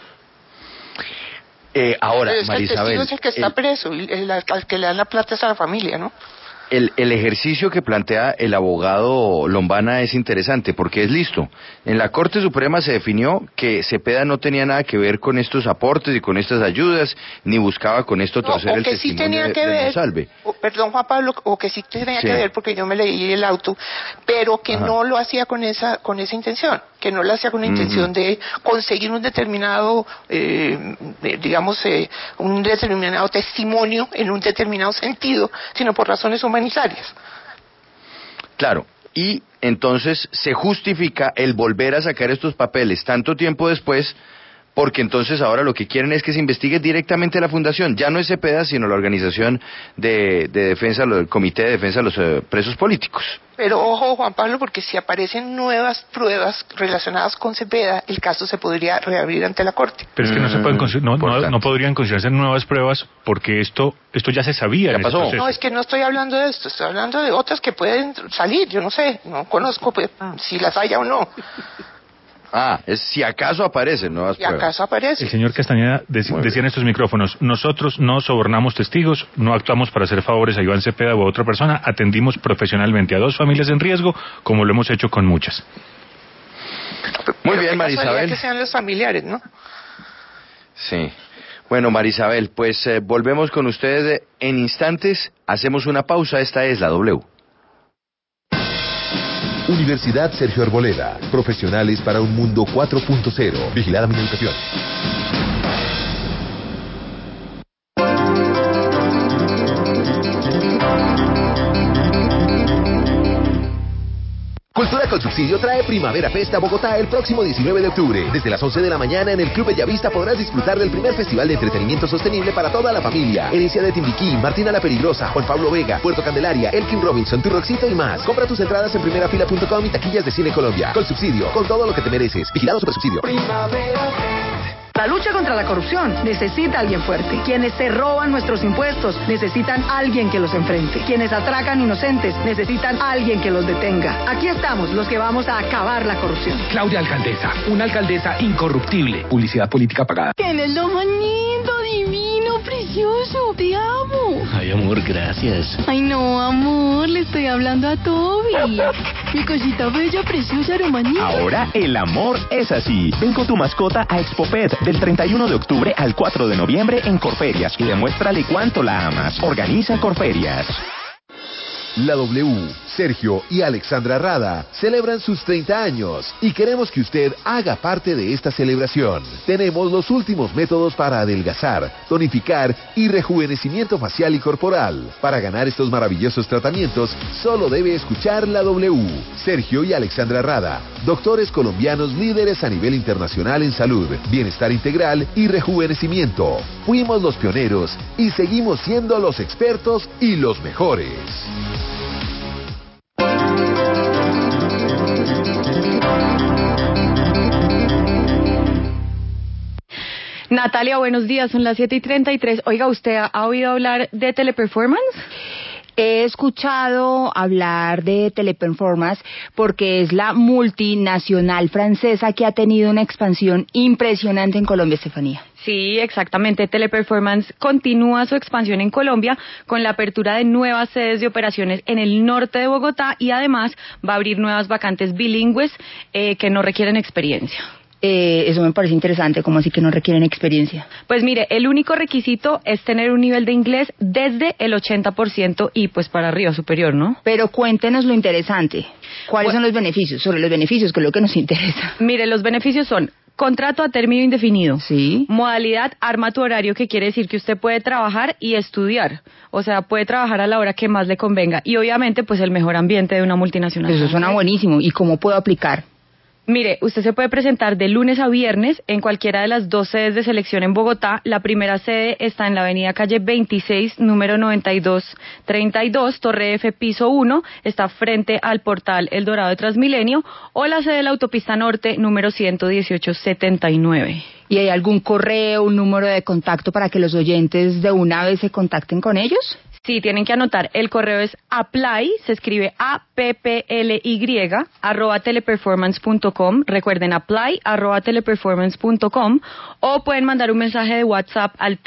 Ahora, pero es María Isabel, el testigo es el que está preso, al que le dan la plata es a la familia, ¿no? El ejercicio que plantea el abogado Lombana es interesante porque es listo. En la Corte Suprema se definió que Cepeda no tenía nada que ver con estos aportes y con estas ayudas, ni buscaba con esto torcer el testimonio de Monsalve. Perdón, Juan Pablo, o que sí tenía que ver porque yo me leí el auto, pero que no lo hacía con esa intención, que no lo hacía con la intención de conseguir un determinado, un determinado testimonio en un determinado sentido, sino por razones humanitarias. Claro, y entonces se justifica el volver a sacar estos papeles tanto tiempo después, porque entonces ahora lo que quieren es que se investigue directamente la fundación. Ya no es Cepeda, sino la organización de defensa, el Comité de Defensa de los Presos Políticos. Pero ojo, Juan Pablo, porque si aparecen nuevas pruebas relacionadas con Cepeda, el caso se podría reabrir ante la Corte. Pero es que no se pueden no podrían considerarse nuevas pruebas porque esto ya se sabía. Ya pasó. No, es que no estoy hablando de esto, estoy hablando de otras que pueden salir. Yo no sé, no conozco si las haya o no. Es si acaso aparecen nuevas pruebas. Si acaso aparece. El señor Castañeda decía en estos micrófonos, nosotros no sobornamos testigos, no actuamos para hacer favores a Iván Cepeda o a otra persona, atendimos profesionalmente a 2 familias en riesgo, como lo hemos hecho con muchas. Muy bien, María Isabel. Que sean los familiares, ¿no? Sí. Bueno, María Isabel, pues volvemos con ustedes en instantes, hacemos una pausa, esta es la W. Universidad Sergio Arboleda. Profesionales para un mundo 4.0. Vigilada mi educación. Cultura con Subsidio trae Primavera Festa Bogotá el próximo 19 de octubre. Desde las 11 de la mañana en el Club Bellavista podrás disfrutar del primer festival de entretenimiento sostenible para toda la familia. Herencia de Timbiquí, Martina la Peligrosa, Juan Pablo Vega, Puerto Candelaria, Elkin Robinson, Turroxito y más. Compra tus entradas en primerafila.com y taquillas de Cine Colombia. Con Subsidio, con todo lo que te mereces. Vigilado Supersubsidio. La lucha contra la corrupción necesita a alguien fuerte. Quienes se roban nuestros impuestos necesitan a alguien que los enfrente. Quienes atracan inocentes necesitan a alguien que los detenga. Aquí estamos los que vamos a acabar la corrupción. Claudia Alcaldesa, una alcaldesa incorruptible. Publicidad política pagada. ¿Quién es lo más lindo, divino, precioso? Te amo. Ay, amor, gracias. Ay, no, amor, le estoy hablando a Toby. Mi cosita bella, preciosa, aromanita. Ahora el amor es así. Ven con tu mascota a ExpoPet del 31 de octubre al 4 de noviembre en Corferias y demuéstrale cuánto la amas. Organiza Corferias. La W, Sergio y Alexandra Rada celebran sus 30 años y queremos que usted haga parte de esta celebración. Tenemos los últimos métodos para adelgazar, tonificar y rejuvenecimiento facial y corporal. Para ganar estos maravillosos tratamientos, solo debe escuchar la W. Sergio y Alexandra Rada, doctores colombianos líderes a nivel internacional en salud, bienestar integral y rejuvenecimiento. Fuimos los pioneros y seguimos siendo los expertos y los mejores. Natalia, buenos días, son las 7:33. Oiga, ¿usted ha oído hablar de Teleperformance? He escuchado hablar de Teleperformance porque es la multinacional francesa que ha tenido una expansión impresionante en Colombia, Estefanía. Sí, exactamente. Teleperformance continúa su expansión en Colombia con la apertura de nuevas sedes de operaciones en el norte de Bogotá y además va a abrir nuevas vacantes bilingües que no requieren experiencia. Eso me parece interesante, como así que no requieren experiencia. Pues mire, el único requisito es tener un nivel de inglés desde el 80% y pues para arriba, superior, ¿no? Pero cuéntenos lo interesante. ¿Cuáles son los beneficios? Sobre los beneficios, que es lo que nos interesa. Mire, los beneficios son contrato a término indefinido. Sí. Modalidad arma tu horario, que quiere decir que usted puede trabajar y estudiar. O sea, puede trabajar a la hora que más le convenga. Y obviamente, pues el mejor ambiente de una multinacional. Eso suena buenísimo. ¿Y cómo puedo aplicar? Mire, usted se puede presentar de lunes a viernes en cualquiera de las 2 sedes de selección en Bogotá. La primera sede está en la avenida calle 26, número 9232, Torre F, piso 1. Está frente al portal El Dorado de Transmilenio. O la sede de la autopista norte, número 11879. ¿Y hay algún correo, un número de contacto para que los oyentes de una vez se contacten con ellos? Sí, tienen que anotar. El correo es apply, se escribe APPLY, @teleperformance.com. Recuerden, apply, @teleperformance.com. O pueden mandar un mensaje de WhatsApp al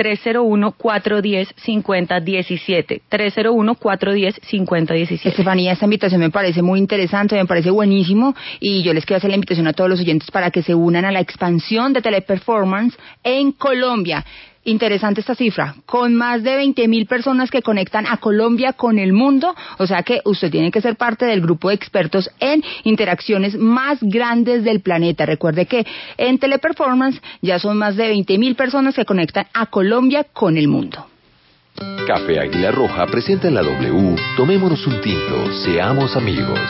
301-410-5017. 301-410-5017. Estefanía, esta invitación me parece muy interesante, me parece buenísimo. Y yo les quiero hacer la invitación a todos los oyentes para que se unan a la expansión de Teleperformance en Colombia. Interesante esta cifra, con más de 20.000 personas que conectan a Colombia con el mundo, o sea que usted tiene que ser parte del grupo de expertos en interacciones más grandes del planeta. Recuerde que en Teleperformance ya son más de 20.000 personas que conectan a Colombia con el mundo. Café Águila Roja presenta en la W, tomémonos un tinto, seamos amigos.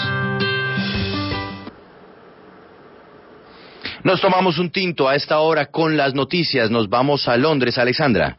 Nos tomamos un tinto a esta hora con las noticias. Nos vamos a Londres, Alexandra.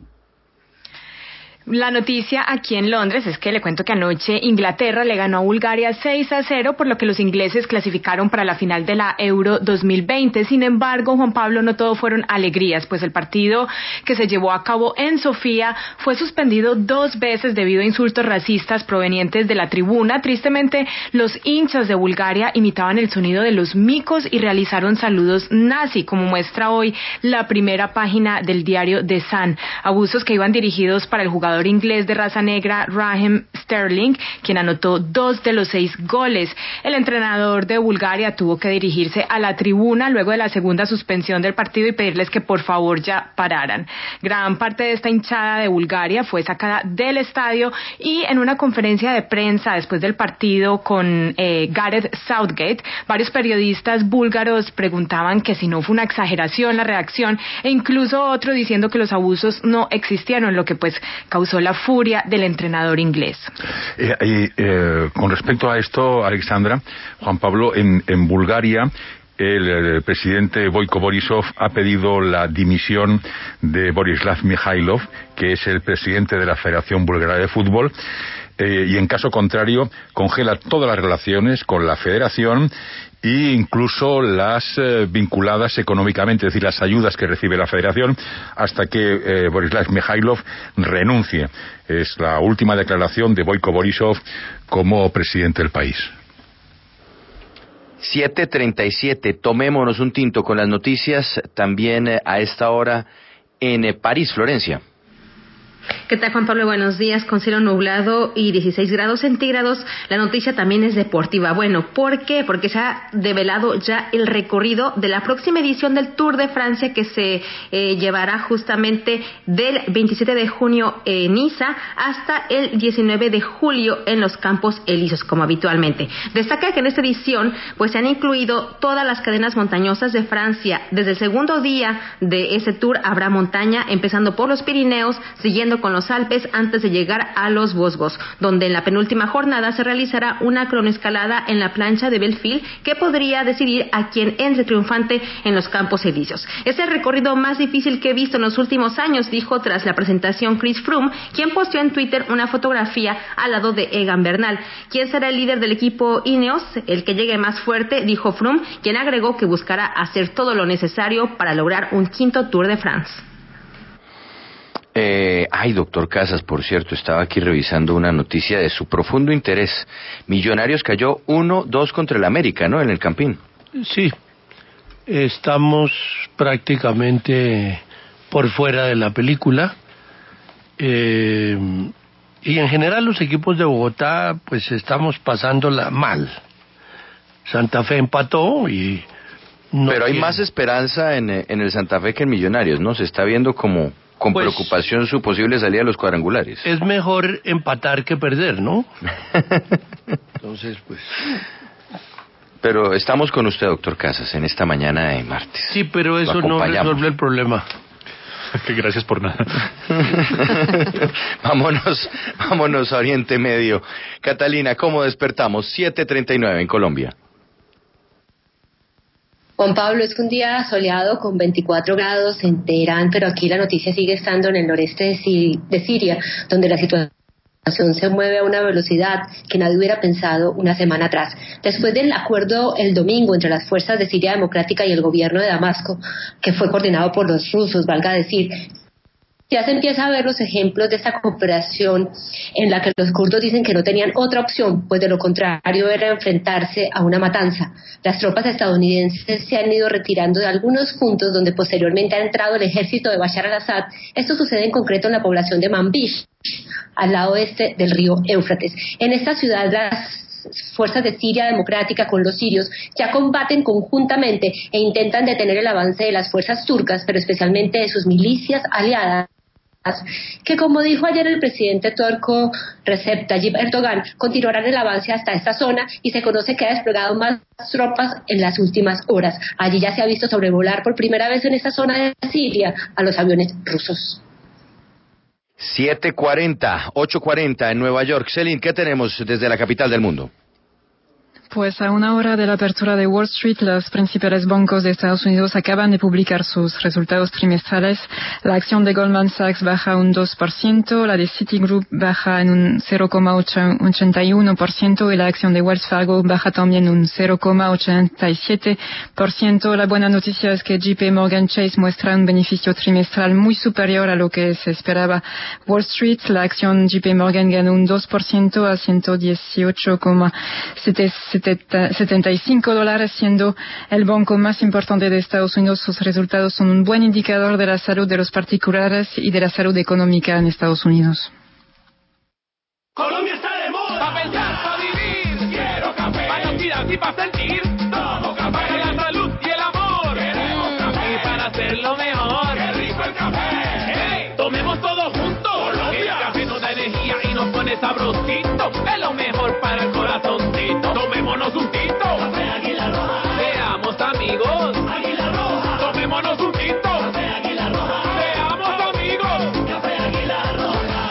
La noticia aquí en Londres es que le cuento que anoche Inglaterra le ganó a Bulgaria 6-0, por lo que los ingleses clasificaron para la final de la Euro 2020. Sin embargo, Juan Pablo, no todo fueron alegrías, pues el partido que se llevó a cabo en Sofía fue suspendido 2 veces debido a insultos racistas provenientes de la tribuna. Tristemente, los hinchas de Bulgaria imitaban el sonido de los micos y realizaron saludos nazi, como muestra hoy la primera página del diario The Sun. Abusos que iban dirigidos para el jugador inglés de raza negra Raheem Sterling, quien anotó 2 de los 6 goles. El entrenador de Bulgaria tuvo que dirigirse a la tribuna luego de la segunda suspensión del partido y pedirles que por favor ya pararan. Gran parte de esta hinchada de Bulgaria fue sacada del estadio y en una conferencia de prensa después del partido con Gareth Southgate, varios periodistas búlgaros preguntaban que si no fue una exageración la reacción, e incluso otro diciendo que los abusos no existieron, lo que pues causó la furia del entrenador inglés. Con respecto a esto, Alexandra, Juan Pablo, en Bulgaria, el presidente Boiko Borisov ha pedido la dimisión de Borislav Mihailov, que es el presidente de la Federación Búlgara de Fútbol, y en caso contrario congela todas las relaciones con la federación e incluso las vinculadas económicamente, es decir, las ayudas que recibe la federación, hasta que Borislav Mihailov renuncie. Es la última declaración de Boiko Borisov como presidente del país. 7:37, tomémonos un tinto con las noticias también a esta hora en París, Florencia. ¿Qué tal, Juan Pablo? Buenos días. Con cielo nublado y 16 grados centígrados. La noticia también es deportiva. Bueno, ¿por qué? Porque se ha develado ya el recorrido de la próxima edición del Tour de Francia, que se llevará justamente del 27 de junio en Niza hasta el 19 de julio en los Campos Elíseos, como habitualmente. Destaca que en esta edición pues se han incluido todas las cadenas montañosas de Francia. Desde el segundo día de ese tour habrá montaña, empezando por los Pirineos, siguiendo con los Alpes antes de llegar a los Vosgos, donde en la penúltima jornada se realizará una cronoescalada en la plancha de Belleville que podría decidir a quien entre triunfante en los Campos Elíseos. Es el recorrido más difícil que he visto en los últimos años, dijo tras la presentación Chris Froome, quien posteó en Twitter una fotografía al lado de Egan Bernal. ¿Quién será el líder del equipo Ineos? El que llegue más fuerte, dijo Froome, quien agregó que buscará hacer todo lo necesario para lograr un quinto Tour de France. Doctor Casas, por cierto, estaba aquí revisando una noticia de su profundo interés. Millonarios cayó 1-2 contra el América, ¿no?, en el Campín. Sí, estamos prácticamente por fuera de la película. Y en general los equipos de Bogotá pues estamos pasándola mal. Santa Fe empató y No Pero hay tiene. más esperanza en el Santa Fe que en Millonarios, ¿no? Se está viendo como con Pues, preocupación su posible salida a los cuadrangulares. Es mejor empatar que perder, ¿no? Entonces, pues... Pero estamos con usted, doctor Casas, en esta mañana de martes. Sí, pero eso no resuelve el problema. Que gracias por nada. Vámonos a Oriente Medio. Catalina, ¿cómo despertamos? 7:39 en Colombia. Juan Pablo, es un día soleado con 24 grados en Teherán, pero aquí la noticia sigue estando en el noreste de Siria, donde la situación se mueve a una velocidad que nadie hubiera pensado una semana atrás. Después del acuerdo el domingo entre las fuerzas de Siria Democrática y el gobierno de Damasco, que fue coordinado por los rusos, valga decir, ya se empieza a ver los ejemplos de esta cooperación en la que los kurdos dicen que no tenían otra opción, pues de lo contrario era enfrentarse a una matanza. Las tropas estadounidenses se han ido retirando de algunos puntos donde posteriormente ha entrado el ejército de Bashar al-Assad. Esto sucede en concreto en la población de Manbij, al lado oeste del río Éufrates. En esta ciudad las fuerzas de Siria Democrática con los sirios ya combaten conjuntamente e intentan detener el avance de las fuerzas turcas, pero especialmente de sus milicias aliadas, que como dijo ayer el presidente turco Recep Tayyip Erdogan, continuarán el avance hasta esta zona y se conoce que ha desplegado más tropas en las últimas horas. Allí ya se ha visto sobrevolar por primera vez en esta zona de Siria a los aviones rusos. 7:40, 8:40 en Nueva York. Celine, ¿qué tenemos desde la capital del mundo? Pues a una hora de la apertura de Wall Street, los principales bancos de Estados Unidos acaban de publicar sus resultados trimestrales. La acción de Goldman Sachs baja un 2%, la de Citigroup baja en un 0,81% y la acción de Wells Fargo baja también un 0,87%. La buena noticia es que JP Morgan Chase muestra un beneficio trimestral muy superior a lo que se esperaba. Wall Street, la acción JP Morgan ganó un 2% a $118,75, siendo el banco más importante de Estados Unidos. Sus resultados son un buen indicador de la salud de los particulares y de la salud económica en Estados Unidos. Colombia está de moda. Pa' pensar, pa' vivir. Quiero café. Pa' transpirar y pa' sentir. Tomo café. Para la salud y el amor. Queremos café. Y para hacerlo mejor. Qué rico el café. Hey, tomemos todos juntos. Colombia. El café nos da energía y nos pone sabrosito. Es lo mejor para el corazoncito. Tomémonos un tinto. Café Águila Roja. Seamos amigos. Águila Roja. Tomémonos un tinto. Café Águila Roja. Seamos amigos. Café Águila Roja.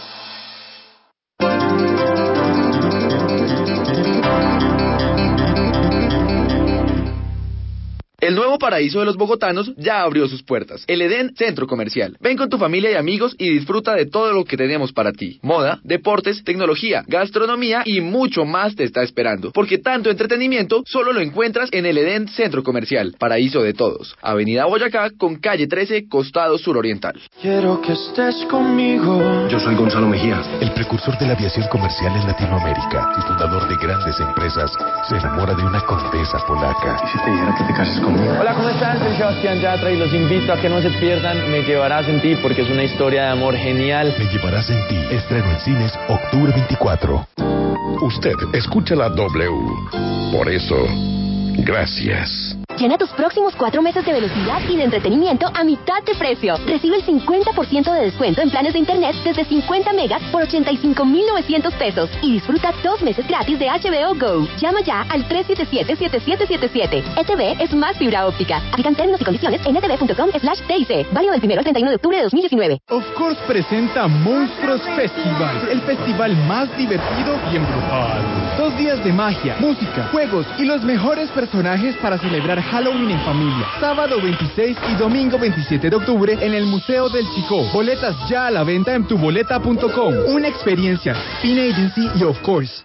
El nuevo paraíso de los bogotanos ya abrió sus puertas. El Edén Centro Comercial. Ven con tu familia y amigos y disfruta de todo lo que tenemos para ti. Moda, deportes, tecnología, gastronomía y mucho más te está esperando. Porque tanto entretenimiento solo lo encuentras en el Edén Centro Comercial. Paraíso de todos. Avenida Boyacá con calle 13, costado suroriental. Quiero que estés conmigo. Yo soy Gonzalo Mejía, el precursor de la aviación comercial en Latinoamérica y fundador de grandes empresas. Se enamora de una condesa polaca. ¿Y si te dijera que te cases conmigo? Hola, ¿cómo están? Soy Sebastián Yatra y los invito a que no se pierdan Me Llevarás en Ti, porque es una historia de amor genial. Me Llevarás en Ti, estreno en cines octubre 24. Usted escucha la W. Por eso, gracias. Llena tus próximos 4 meses de velocidad y de entretenimiento a mitad de precio. Recibe el 50% de descuento en planes de internet desde 50 megas por 85,900 pesos y disfruta 2 meses gratis de HBO Go. Llama ya al 377-7777. ETV es más fibra óptica. Aplican términos y condiciones en etv.com/TIC. Válido del 1 al 31 de octubre de 2019. Of Course presenta Monstruos Festival, el festival más divertido y embrujado. 2 días de magia, música, juegos y los mejores personajes para celebrar Halloween en familia. Sábado 26 y domingo 27 de octubre en el Museo del Chicó. Boletas ya a la venta en tuboleta.com. Una experiencia. Spin Agency y Of Course.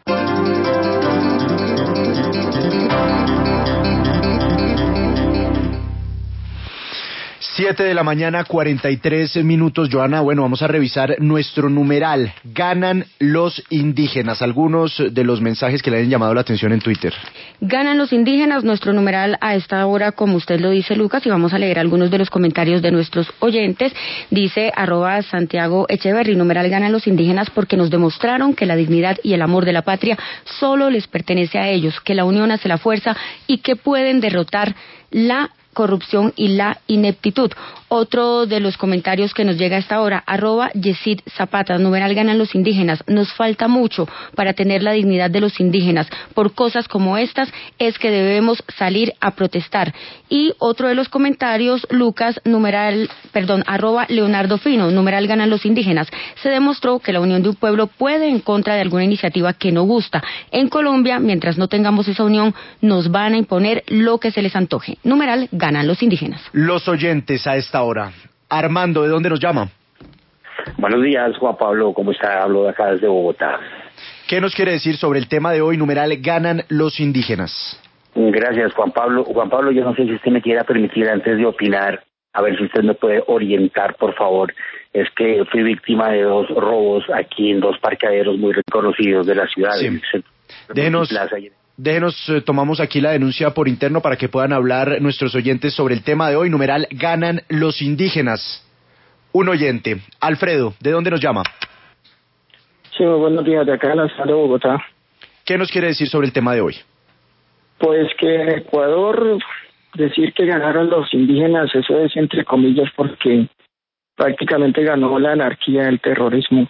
7:43 a.m, Joana. Bueno, vamos a revisar nuestro numeral. Ganan los indígenas. Algunos de los mensajes que le han llamado la atención en Twitter. Ganan los indígenas, nuestro numeral a esta hora, como usted lo dice, Lucas, y vamos a leer algunos de los comentarios de nuestros oyentes. Dice @Santiago Echeverry, numeral ganan los indígenas porque nos demostraron que la dignidad y el amor de la patria solo les pertenece a ellos, que la unión hace la fuerza y que pueden derrotar la corrupción y la ineptitud. Otro de los comentarios que nos llega a esta hora, @Yesid Zapata, numeral ganan los indígenas. Nos falta mucho para tener la dignidad de los indígenas. Por cosas como estas es que debemos salir a protestar. Y otro de los comentarios, Lucas, @Leonardo Fino, numeral ganan los indígenas. Se demostró que la unión de un pueblo puede en contra de alguna iniciativa que no gusta. En Colombia, mientras no tengamos esa unión, nos van a imponer lo que se les antoje. Numeral ganan los indígenas. Los oyentes a esta hora. Armando, ¿de dónde nos llama? Buenos días, Juan Pablo, ¿cómo está? Hablo de acá desde Bogotá. ¿Qué nos quiere decir sobre el tema de hoy, numeral ganan los indígenas? Gracias, Juan Pablo. Juan Pablo, yo no sé si usted me quiera permitir, antes de opinar, a ver si usted me puede orientar, por favor. Es que fui víctima de 2 robos aquí en 2 parqueaderos muy reconocidos de la ciudad. Sí. Déjenos, tomamos aquí la denuncia por interno para que puedan hablar nuestros oyentes sobre el tema de hoy, numeral ganan los indígenas. Un oyente, Alfredo, ¿de dónde nos llama? Sí, buenos días, de acá en la ciudad de Bogotá. ¿Qué nos quiere decir sobre el tema de hoy? Pues que en Ecuador decir que ganaron los indígenas, eso es entre comillas porque prácticamente ganó la anarquía, el terrorismo.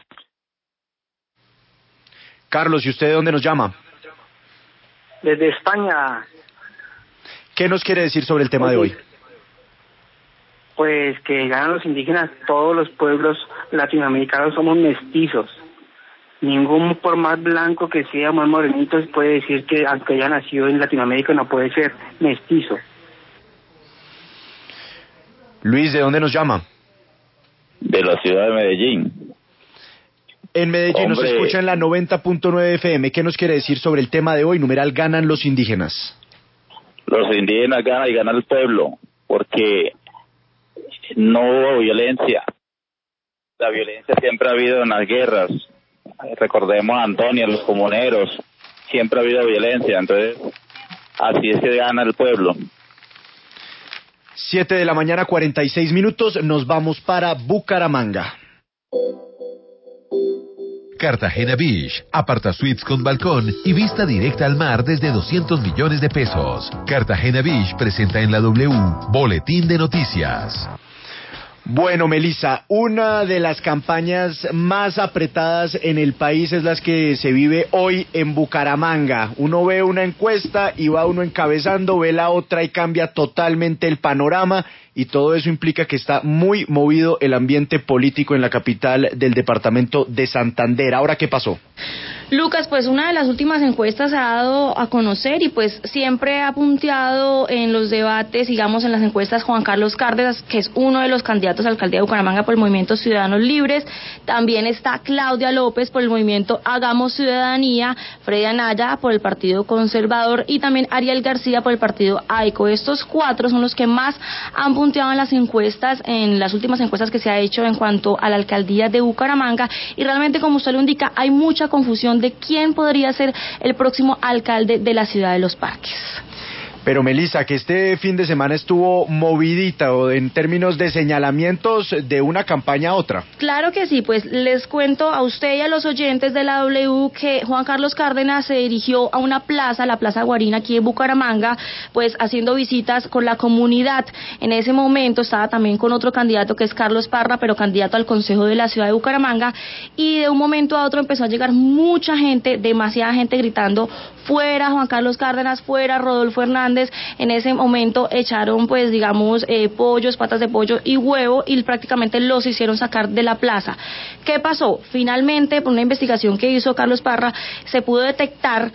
Carlos, ¿y usted de dónde nos llama? Desde España. ¿Qué nos quiere decir sobre el tema de hoy? Pues que ganan los indígenas, todos los pueblos latinoamericanos somos mestizos. Ningún, por más blanco que sea, más morenito, puede decir que aunque haya nacido en Latinoamérica no puede ser mestizo. Luis, ¿de dónde nos llama? De la ciudad de Medellín. En Medellín nos escucha en la 90.9 FM. ¿Qué nos quiere decir sobre el tema de hoy? Numeral ganan los indígenas. Los indígenas ganan y gana el pueblo, porque no hubo violencia. La violencia siempre ha habido en las guerras. Recordemos a Antonia, los comuneros. Siempre ha habido violencia, entonces así es que gana el pueblo. 7:46 a.m, nos vamos para Bucaramanga. Cartagena Beach, apartasuites con balcón y vista directa al mar desde 200 millones de pesos. Cartagena Beach presenta en la W Boletín de Noticias. Bueno, Melissa, una de las campañas más apretadas en el país es la que se vive hoy en Bucaramanga. Uno ve una encuesta y va uno encabezando, ve la otra y cambia totalmente el panorama, y todo eso implica que está muy movido el ambiente político en la capital del departamento de Santander. ¿Ahora qué pasó? Lucas, pues una de las últimas encuestas se ha dado a conocer y pues siempre ha punteado en los debates, digamos en las encuestas, Juan Carlos Cárdenas, que es uno de los candidatos a alcaldía de Bucaramanga por el Movimiento Ciudadanos Libres. También está Claudia López por el Movimiento Hagamos Ciudadanía, Freddy Anaya por el Partido Conservador y también Ariel García por el Partido AICO. Estos 4 son los que más han punteado en las encuestas, en las últimas encuestas que se ha hecho en cuanto a la alcaldía de Bucaramanga, y realmente, como usted lo indica, hay mucha confusión de quién podría ser el próximo alcalde de la ciudad de Los Parques. Pero Melissa, que este fin de semana estuvo movidita en términos de señalamientos de una campaña a otra. Claro que sí, pues les cuento a usted y a los oyentes de la W que Juan Carlos Cárdenas se dirigió a una plaza, la Plaza Guarina aquí en Bucaramanga, pues haciendo visitas con la comunidad. En ese momento estaba también con otro candidato que es Carlos Parra, pero candidato al Consejo de la ciudad de Bucaramanga, y de un momento a otro empezó a llegar mucha gente, demasiada gente gritando fuera Juan Carlos Cárdenas, fuera Rodolfo Hernández. En ese momento echaron, pues digamos, pollos, patas de pollo y huevo, y prácticamente los hicieron sacar de la plaza. ¿Qué pasó? Finalmente, por una investigación que hizo Carlos Parra, se pudo detectar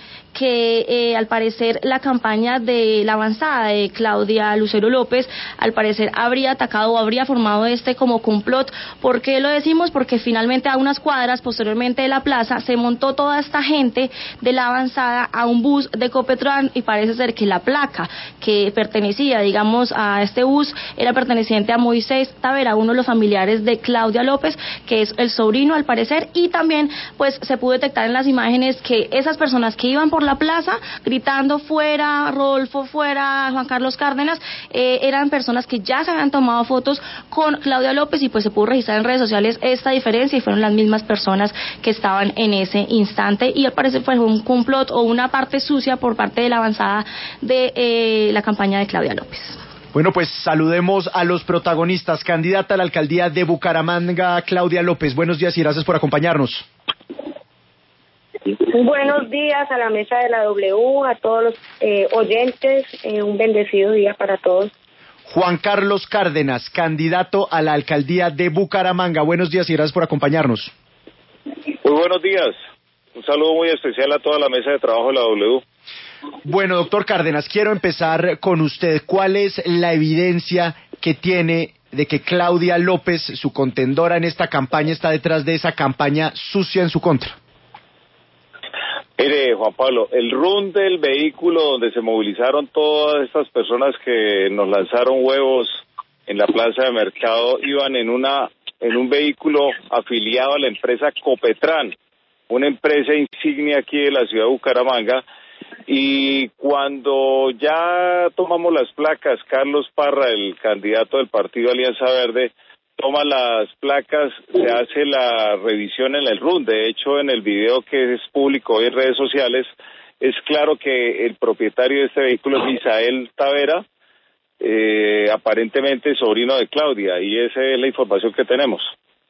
que al parecer la campaña de la avanzada de Claudia Lucero López, al parecer habría atacado o habría formado como complot. ¿Por qué lo decimos? Porque finalmente a unas cuadras posteriormente de la plaza se montó toda esta gente de la avanzada a un bus de Ecopetrol, y parece ser que la placa placa que pertenecía, digamos, a este bus era perteneciente a Moisés Tavera, uno de los familiares de Claudia López, que es el sobrino al parecer, y también pues se pudo detectar en las imágenes que esas personas que iban por la plaza gritando fuera Rodolfo, fuera Juan Carlos Cárdenas, eran personas que ya se habían tomado fotos con Claudia López y pues se pudo registrar en redes sociales esta diferencia y fueron las mismas personas que estaban en ese instante y al parecer fue un complot o una parte sucia por parte de la avanzada de la campaña de Claudia López. Bueno, pues saludemos a los protagonistas. Candidata a la alcaldía de Bucaramanga, Claudia López. Buenos días y gracias por acompañarnos. Buenos días a la mesa de la W, a todos los oyentes. Un bendecido día para todos. Juan Carlos Cárdenas, candidato a la alcaldía de Bucaramanga. Buenos días y gracias por acompañarnos. Muy buenos días. Un saludo muy especial a toda la mesa de trabajo de la W. Bueno, doctor Cárdenas, quiero empezar con usted. ¿Cuál es la evidencia que tiene de que Claudia López, su contendora en esta campaña, está detrás de esa campaña sucia en su contra? Mire, Juan Pablo, el run del vehículo donde se movilizaron todas estas personas que nos lanzaron huevos en la plaza de mercado iban en un vehículo afiliado a la empresa Copetran, una empresa insignia aquí de la ciudad de Bucaramanga, y cuando ya tomamos las placas, Carlos Parra, el candidato del partido Alianza Verde, toma las placas, se hace la revisión en el RUN. De hecho, en el video que es público hoy en redes sociales, es claro que el propietario de este vehículo es Misael Tavera, aparentemente sobrino de Claudia, y esa es la información que tenemos.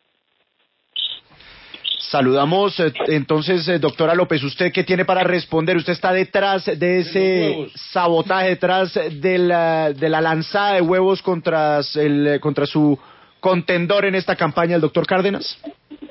Saludamos entonces, doctora López, ¿usted qué tiene para responder? ¿Usted está detrás de ese sabotaje, detrás de la lanzada de huevos contra su contendor en esta campaña, el doctor Cárdenas?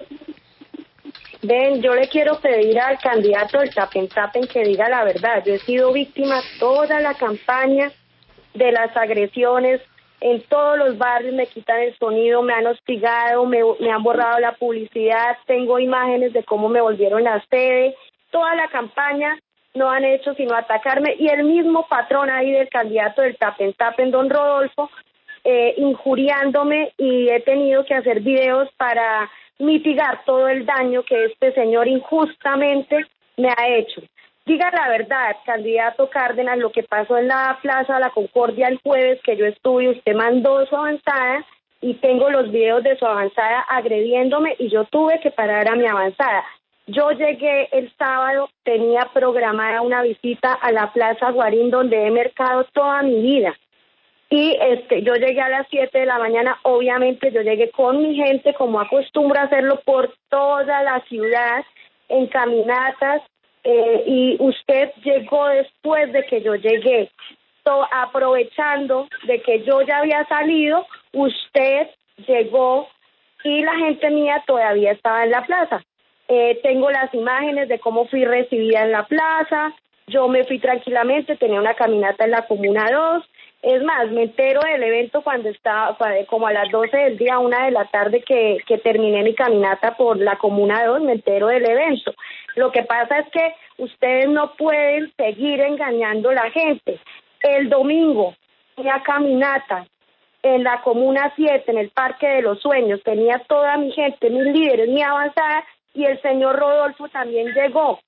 Ven, yo le quiero pedir al candidato del Tapen que diga la verdad. Yo he sido víctima toda la campaña de las agresiones. En todos los barrios me quitan el sonido, me han hostigado, me han borrado la publicidad, tengo imágenes de cómo me volvieron la sede. Toda la campaña no han hecho sino atacarme, y el mismo patrón ahí del candidato del Tapen, don Rodolfo, injuriándome, y he tenido que hacer videos para mitigar todo el daño que este señor injustamente me ha hecho. Diga la verdad, candidato Cárdenas, lo que pasó en la Plaza de la Concordia el jueves que yo estuve, usted mandó su avanzada y tengo los videos de su avanzada agrediéndome y yo tuve que parar a mi avanzada. Yo llegué el sábado, tenía programada una visita a la Plaza Guarín donde he mercado toda mi vida. Y yo llegué a las 7 de la mañana, obviamente yo llegué con mi gente como acostumbro a hacerlo por toda la ciudad, en caminatas, y usted llegó después de que yo llegué, aprovechando de que yo ya había salido, usted llegó y la gente mía todavía estaba en la plaza. Tengo las imágenes de cómo fui recibida en la plaza, yo me fui tranquilamente, tenía una caminata en la Comuna 2, es más, me entero del evento cuando estaba como a las 12 del día, 1 de la tarde que terminé mi caminata por la Comuna 2, me entero del evento. Lo que pasa es que ustedes no pueden seguir engañando a la gente. El domingo, tenía caminata en la Comuna 7, en el Parque de los Sueños, tenía toda mi gente, mis líderes, mi avanzada, y el señor Rodolfo también llegó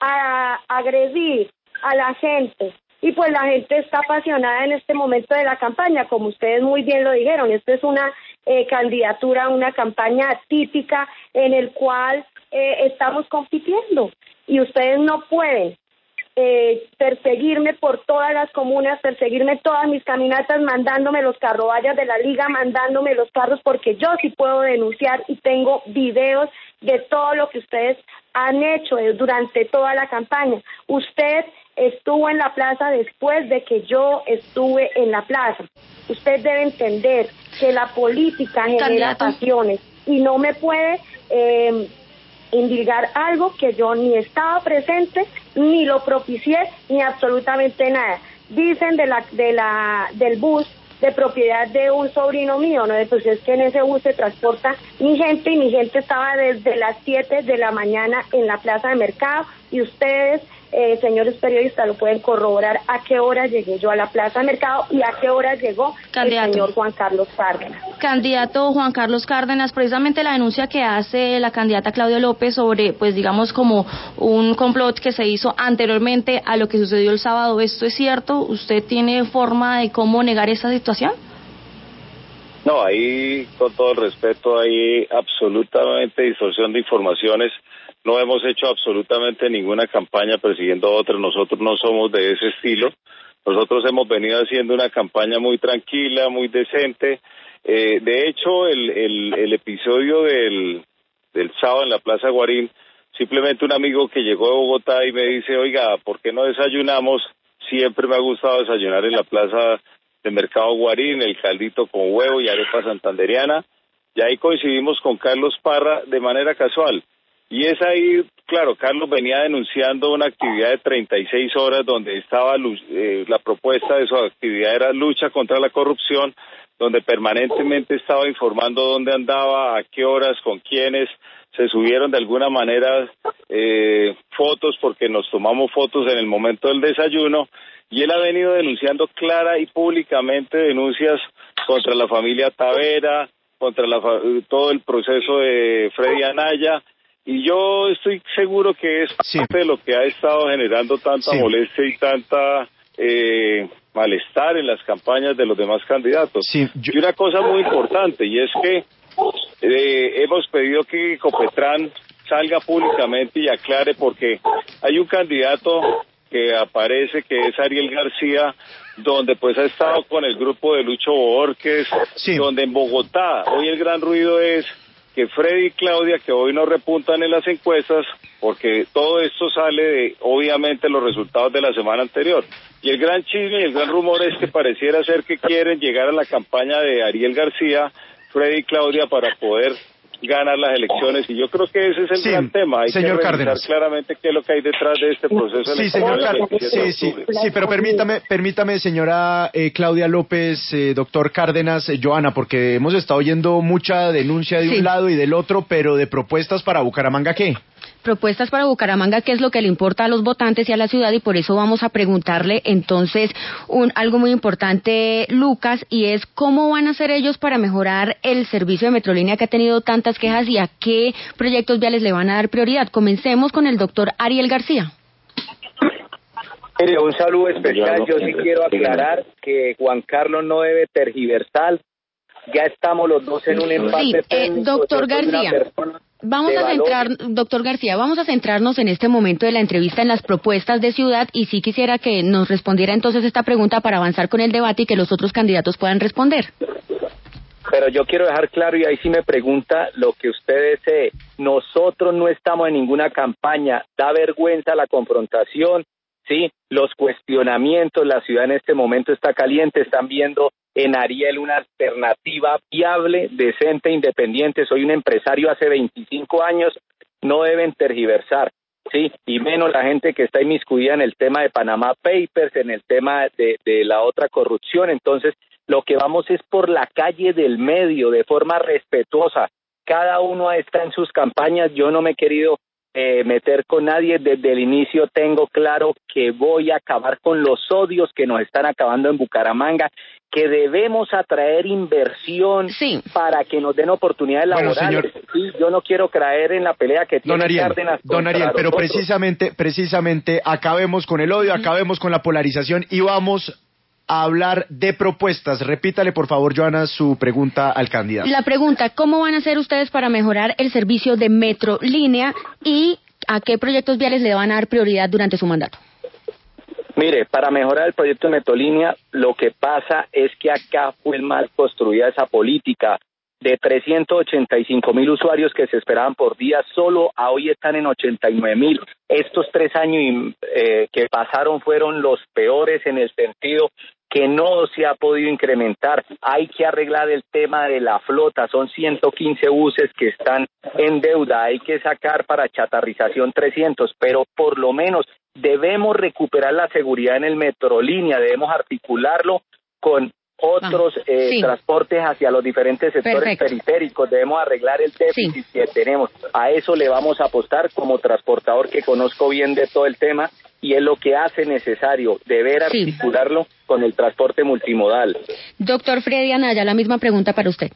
a agredir a la gente. Y pues la gente está apasionada en este momento de la campaña, como ustedes muy bien lo dijeron. Esto es una candidatura, una campaña típica en el cual estamos compitiendo. Y ustedes no pueden perseguirme por todas las comunas, perseguirme todas mis caminatas, mandándome los carrovallas de la liga, mandándome los carros, porque yo sí puedo denunciar y tengo videos de todo lo que ustedes han hecho durante toda la campaña. Usted estuvo en la plaza después de que yo estuve en la plaza. Usted debe entender que la política genera pasiones y no me puede indilgar algo que yo ni estaba presente, ni lo propicié, ni absolutamente nada. Dicen del bus de propiedad de un sobrino mío, ¿no? Pues es que en ese bus se transporta mi gente, y mi gente estaba desde las 7 de la mañana en la plaza de mercado, y ustedes señores periodistas lo pueden corroborar, a qué hora llegué yo a la Plaza de Mercado y a qué hora llegó el señor Juan Carlos Cárdenas. Candidato Juan Carlos Cárdenas, precisamente la denuncia que hace la candidata Claudia López sobre, pues digamos, como un complot que se hizo anteriormente a lo que sucedió el sábado, ¿esto es cierto? ¿Usted tiene forma de cómo negar esa situación? No, ahí, con todo el respeto, hay absolutamente distorsión de informaciones. No hemos hecho absolutamente ninguna campaña persiguiendo a otros. Nosotros no somos de ese estilo. Nosotros hemos venido haciendo una campaña muy tranquila, muy decente. De hecho, el episodio del sábado en la Plaza Guarín, simplemente un amigo que llegó de Bogotá y me dice, oiga, ¿por qué no desayunamos? Siempre me ha gustado desayunar en la Plaza de Mercado Guarín, el caldito con huevo y arepa santandereana, y ahí coincidimos con Carlos Parra de manera casual. Y es ahí, claro, Carlos venía denunciando una actividad de 36 horas donde estaba la propuesta de su actividad era lucha contra la corrupción, donde permanentemente estaba informando dónde andaba, a qué horas, con quiénes. Se subieron de alguna manera fotos porque nos tomamos fotos en el momento del desayuno, y él ha venido denunciando clara y públicamente denuncias contra la familia Tavera, contra todo el proceso de Freddy Anaya, y yo estoy seguro que es parte de lo que ha estado generando tanta molestia y tanta malestar en las campañas de los demás candidatos. Y una cosa muy importante, y es que hemos pedido que Copetrán salga públicamente y aclare, porque hay un candidato que aparece que es Ariel García, donde pues ha estado con el grupo de Lucho Borges, donde en Bogotá hoy el gran ruido es que Freddy y Claudia, que hoy no repuntan en las encuestas, porque todo esto sale de, obviamente, los resultados de la semana anterior. Y el gran chisme y el gran rumor es que pareciera ser que quieren llegar a la campaña de Ariel García, Freddy y Claudia, para poder ganar las elecciones, y yo creo que ese es el gran tema. Hay señor que revisar Cárdenas qué es lo que hay detrás de este proceso electoral. Señor Cárdenas, pero permítame, señora Claudia López, doctor Cárdenas, Joana, porque hemos estado oyendo mucha denuncia de un lado y del otro, pero de propuestas para Bucaramanga, ¿qué? Propuestas para Bucaramanga, que es lo que le importa a los votantes y a la ciudad, y por eso vamos a preguntarle entonces algo muy importante, Lucas, y es cómo van a hacer ellos para mejorar el servicio de Metrolínea, que ha tenido tantas quejas, y a qué proyectos viales le van a dar prioridad. Comencemos con el doctor Ariel García. Mire, un saludo especial. Yo sí quiero aclarar que Juan Carlos no debe tergiversar. Ya estamos los dos en un empate técnico. Doctor García, doctor García, vamos a centrarnos en este momento de la entrevista en las propuestas de ciudad, y sí quisiera que nos respondiera entonces esta pregunta para avanzar con el debate y que los otros candidatos puedan responder. Pero yo quiero dejar claro, y ahí sí me pregunta lo que usted desee. Nosotros no estamos en ninguna campaña. Da vergüenza la confrontación, ¿sí? Los cuestionamientos. La ciudad en este momento está caliente. Están viendo en Ariel una alternativa viable, decente, independiente. Soy un empresario hace 25 años. No deben tergiversar, ¿sí? Y menos la gente que está inmiscuida en el tema de Panama Papers, en el tema de la otra corrupción. Entonces, lo que vamos es por la calle del medio, de forma respetuosa. Cada uno está en sus campañas. Yo no me he querido meter con nadie. Desde el inicio tengo claro que voy a acabar con los odios que nos están acabando en Bucaramanga, que debemos atraer inversión para que nos den oportunidades laborales. Sí, yo no quiero caer en la pelea que tiene Cárdenas. Don Ariel, pero precisamente acabemos con el odio, acabemos con la polarización y vamos a hablar de propuestas. Repítale, por favor, Joana, su pregunta al candidato. La pregunta, ¿cómo van a hacer ustedes para mejorar el servicio de Metrolínea y a qué proyectos viales le van a dar prioridad durante su mandato? Mire, para mejorar el proyecto de Metrolínea, lo que pasa es que acá fue mal construida esa política. De 385,000 usuarios que se esperaban por día, solo a hoy están en 89,000. Estos 3 años que pasaron fueron los peores en el sentido que no se ha podido incrementar. Hay que arreglar el tema de la flota. Son 115 buses que están en deuda. Hay que sacar para chatarrización 300, pero por lo menos debemos recuperar la seguridad en el Metrolínea. Debemos articularlo con otros transportes hacia los diferentes sectores periféricos. Debemos arreglar el déficit que tenemos. A eso le vamos a apostar como transportador que conozco bien de todo el tema. y es lo que hace necesario deber articularlo con el transporte multimodal. Doctor Freddy Anaya, la misma pregunta para usted.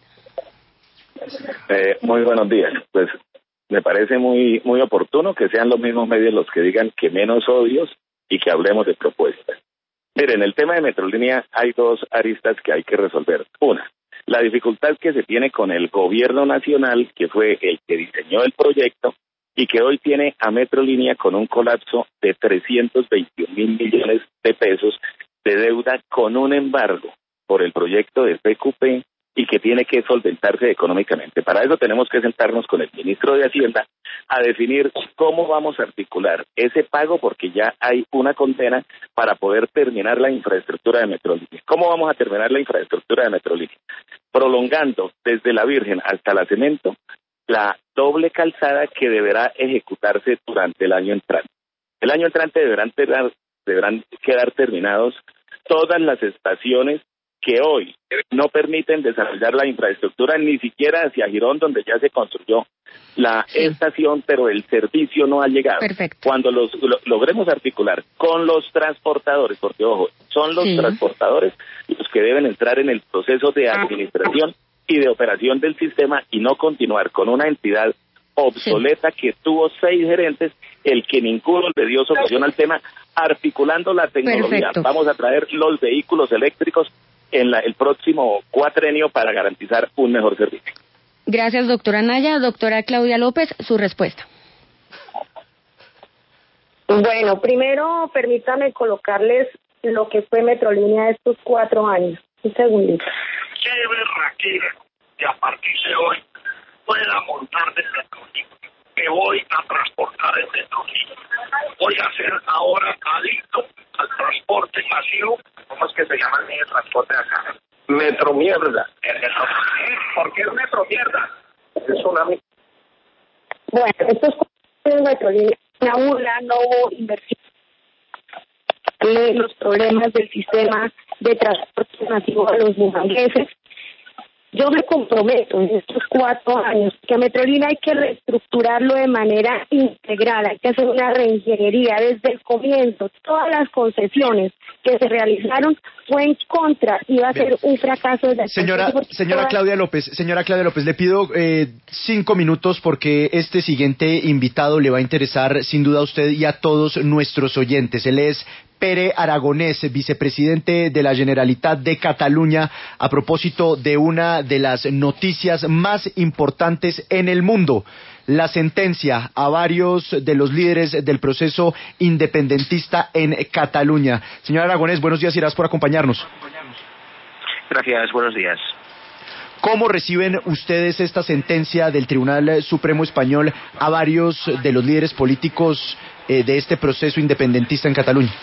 Muy buenos días. Pues me parece muy oportuno que sean los mismos medios los que digan que menos odios y que hablemos de propuestas. Miren, el tema de Metrolínea hay dos aristas que hay que resolver. Una, la dificultad que se tiene con el gobierno nacional, que fue el que diseñó el proyecto y que hoy tiene a Metrolínea con un colapso de 321.000 millones de pesos de deuda con un embargo por el proyecto de PQP y que tiene que solventarse económicamente. Para eso tenemos que sentarnos con el ministro de Hacienda a definir cómo vamos a articular ese pago, porque ya hay una condena para poder terminar la infraestructura de Metrolínea. ¿Cómo vamos a terminar la infraestructura de Metrolínea? Prolongando desde la Virgen hasta la Cemento la doble calzada que deberá ejecutarse durante el año entrante. El año entrante deberán quedar terminados todas las estaciones que hoy no permiten desarrollar la infraestructura, ni siquiera hacia Girón, donde ya se construyó la estación, pero el servicio no ha llegado. Perfecto. Cuando logremos articular con los transportadores, porque ojo, son los transportadores los que deben entrar en el proceso de administración y de operación del sistema y no continuar con una entidad obsoleta que tuvo 6 gerentes, el que ninguno le dio solución al tema, articulando la tecnología. Perfecto. Vamos a traer los vehículos eléctricos en el próximo cuatrenio para garantizar un mejor servicio. Gracias, doctora Naya. Doctora Claudia López, su respuesta. Bueno, primero permítame colocarles lo que fue Metrolínea estos 4 años. Un segundito. Qué berraquera que a partir de hoy pueda montar de Metrolínea. Me voy a transportar en Metrolínea. Voy a ser ahora adicto al transporte masivo. ¿Cómo es que se llama el transporte acá? Metromierda. ¿Por qué es metromierda? Es una... Bueno, estos 4 años de Metrolínea, una burla, no hubo inversión. Los problemas del sistema de transporte masivo a los bumangueses. Yo me comprometo en estos 4 años que a Metrolínea hay que reestructurarlo de manera integral, hay que hacer una reingeniería desde el comienzo. Todas las concesiones que se realizaron fue en contra, iba a ser un fracaso desde el Señora Claudia López, le pido 5 minutos porque este siguiente invitado le va a interesar sin duda a usted y a todos nuestros oyentes. Él es Pere Aragonés, vicepresidente de la Generalitat de Cataluña, a propósito de una de las noticias más importantes en el mundo, la sentencia a varios de los líderes del proceso independentista en Cataluña. Señor Aragonés, buenos días y gracias por acompañarnos. Gracias, buenos días. ¿Cómo reciben ustedes esta sentencia del Tribunal Supremo Español a varios de los líderes políticos de este proceso independentista en Cataluña?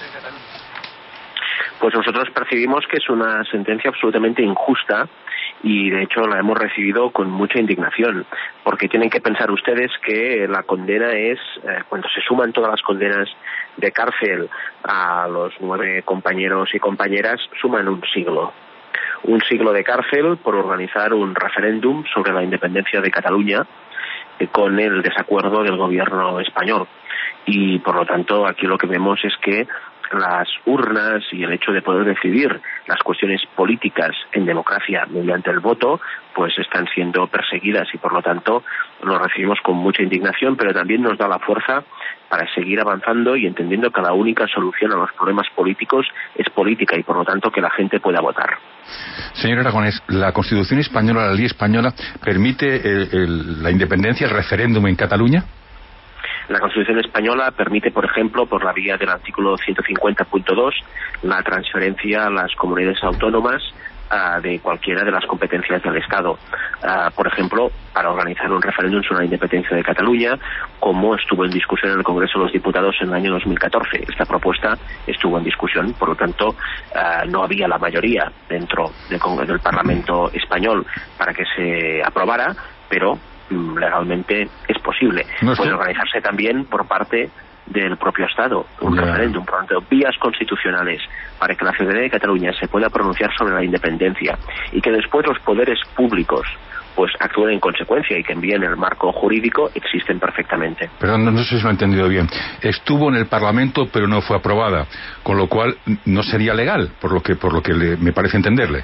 Pues nosotros percibimos que es una sentencia absolutamente injusta y de hecho la hemos recibido con mucha indignación, porque tienen que pensar ustedes que la condena es, cuando se suman todas las condenas de cárcel a los 9 compañeros y compañeras, suman un siglo de cárcel por organizar un referéndum sobre la independencia de Cataluña con el desacuerdo del gobierno español. Y por lo tanto aquí lo que vemos es que las urnas y el hecho de poder decidir las cuestiones políticas en democracia mediante el voto pues están siendo perseguidas y por lo tanto lo recibimos con mucha indignación, pero también nos da la fuerza para seguir avanzando y entendiendo que la única solución a los problemas políticos es política y por lo tanto que la gente pueda votar. Señor Aragonés, ¿la Constitución española, la ley española, permite la independencia, el referéndum en Cataluña? La Constitución española permite, por ejemplo, por la vía del artículo 150.2, la transferencia a las comunidades autónomas de cualquiera de las competencias del Estado. Por ejemplo, para organizar un referéndum sobre la independencia de Cataluña, como estuvo en discusión en el Congreso de los Diputados en el año 2014. Esta propuesta estuvo en discusión, por lo tanto, no había la mayoría dentro del Parlamento español para que se aprobara, pero legalmente es posible. Puede organizarse también por parte del propio Estado un referéndum, por lo tanto, vías constitucionales para que la ciudadanía de Cataluña se pueda pronunciar sobre la independencia y que después los poderes públicos pues actúen en consecuencia y que envíen el marco jurídico, existen perfectamente. Pero no sé si lo he entendido bien. Estuvo en el Parlamento, pero no fue aprobada, con lo cual no sería legal, por lo que me parece entenderle.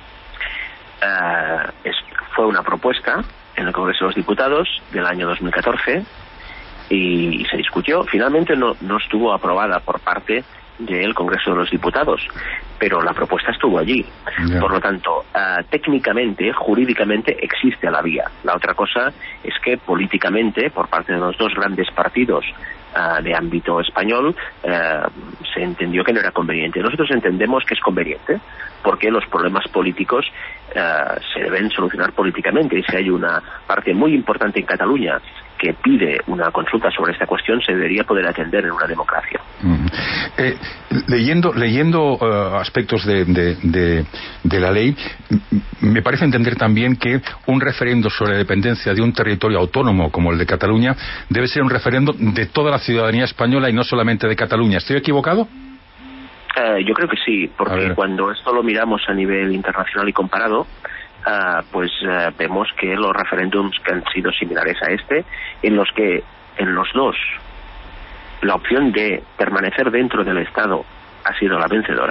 Fue una propuesta en el Congreso de los Diputados del año 2014 y se discutió. Finalmente no estuvo aprobada por parte del Congreso de los Diputados, pero la propuesta estuvo allí. Yeah. Por lo tanto, técnicamente, jurídicamente, existe la vía. La otra cosa es que políticamente, por parte de los dos grandes partidos de ámbito español, se entendió que no era conveniente. Nosotros entendemos que es conveniente, porque los problemas políticos se deben solucionar políticamente, y si hay una parte muy importante en Cataluña que pide una consulta sobre esta cuestión, se debería poder atender en una democracia. Leyendo aspectos de la ley, me parece entender también que un referendo sobre la dependencia de un territorio autónomo como el de Cataluña debe ser un referendo de toda la ciudadanía española y no solamente de Cataluña. ¿Estoy equivocado? Yo creo que sí, porque cuando esto lo miramos a nivel internacional y comparado, vemos que los referéndums que han sido similares a este, en los que en los dos la opción de permanecer dentro del Estado ha sido la vencedora.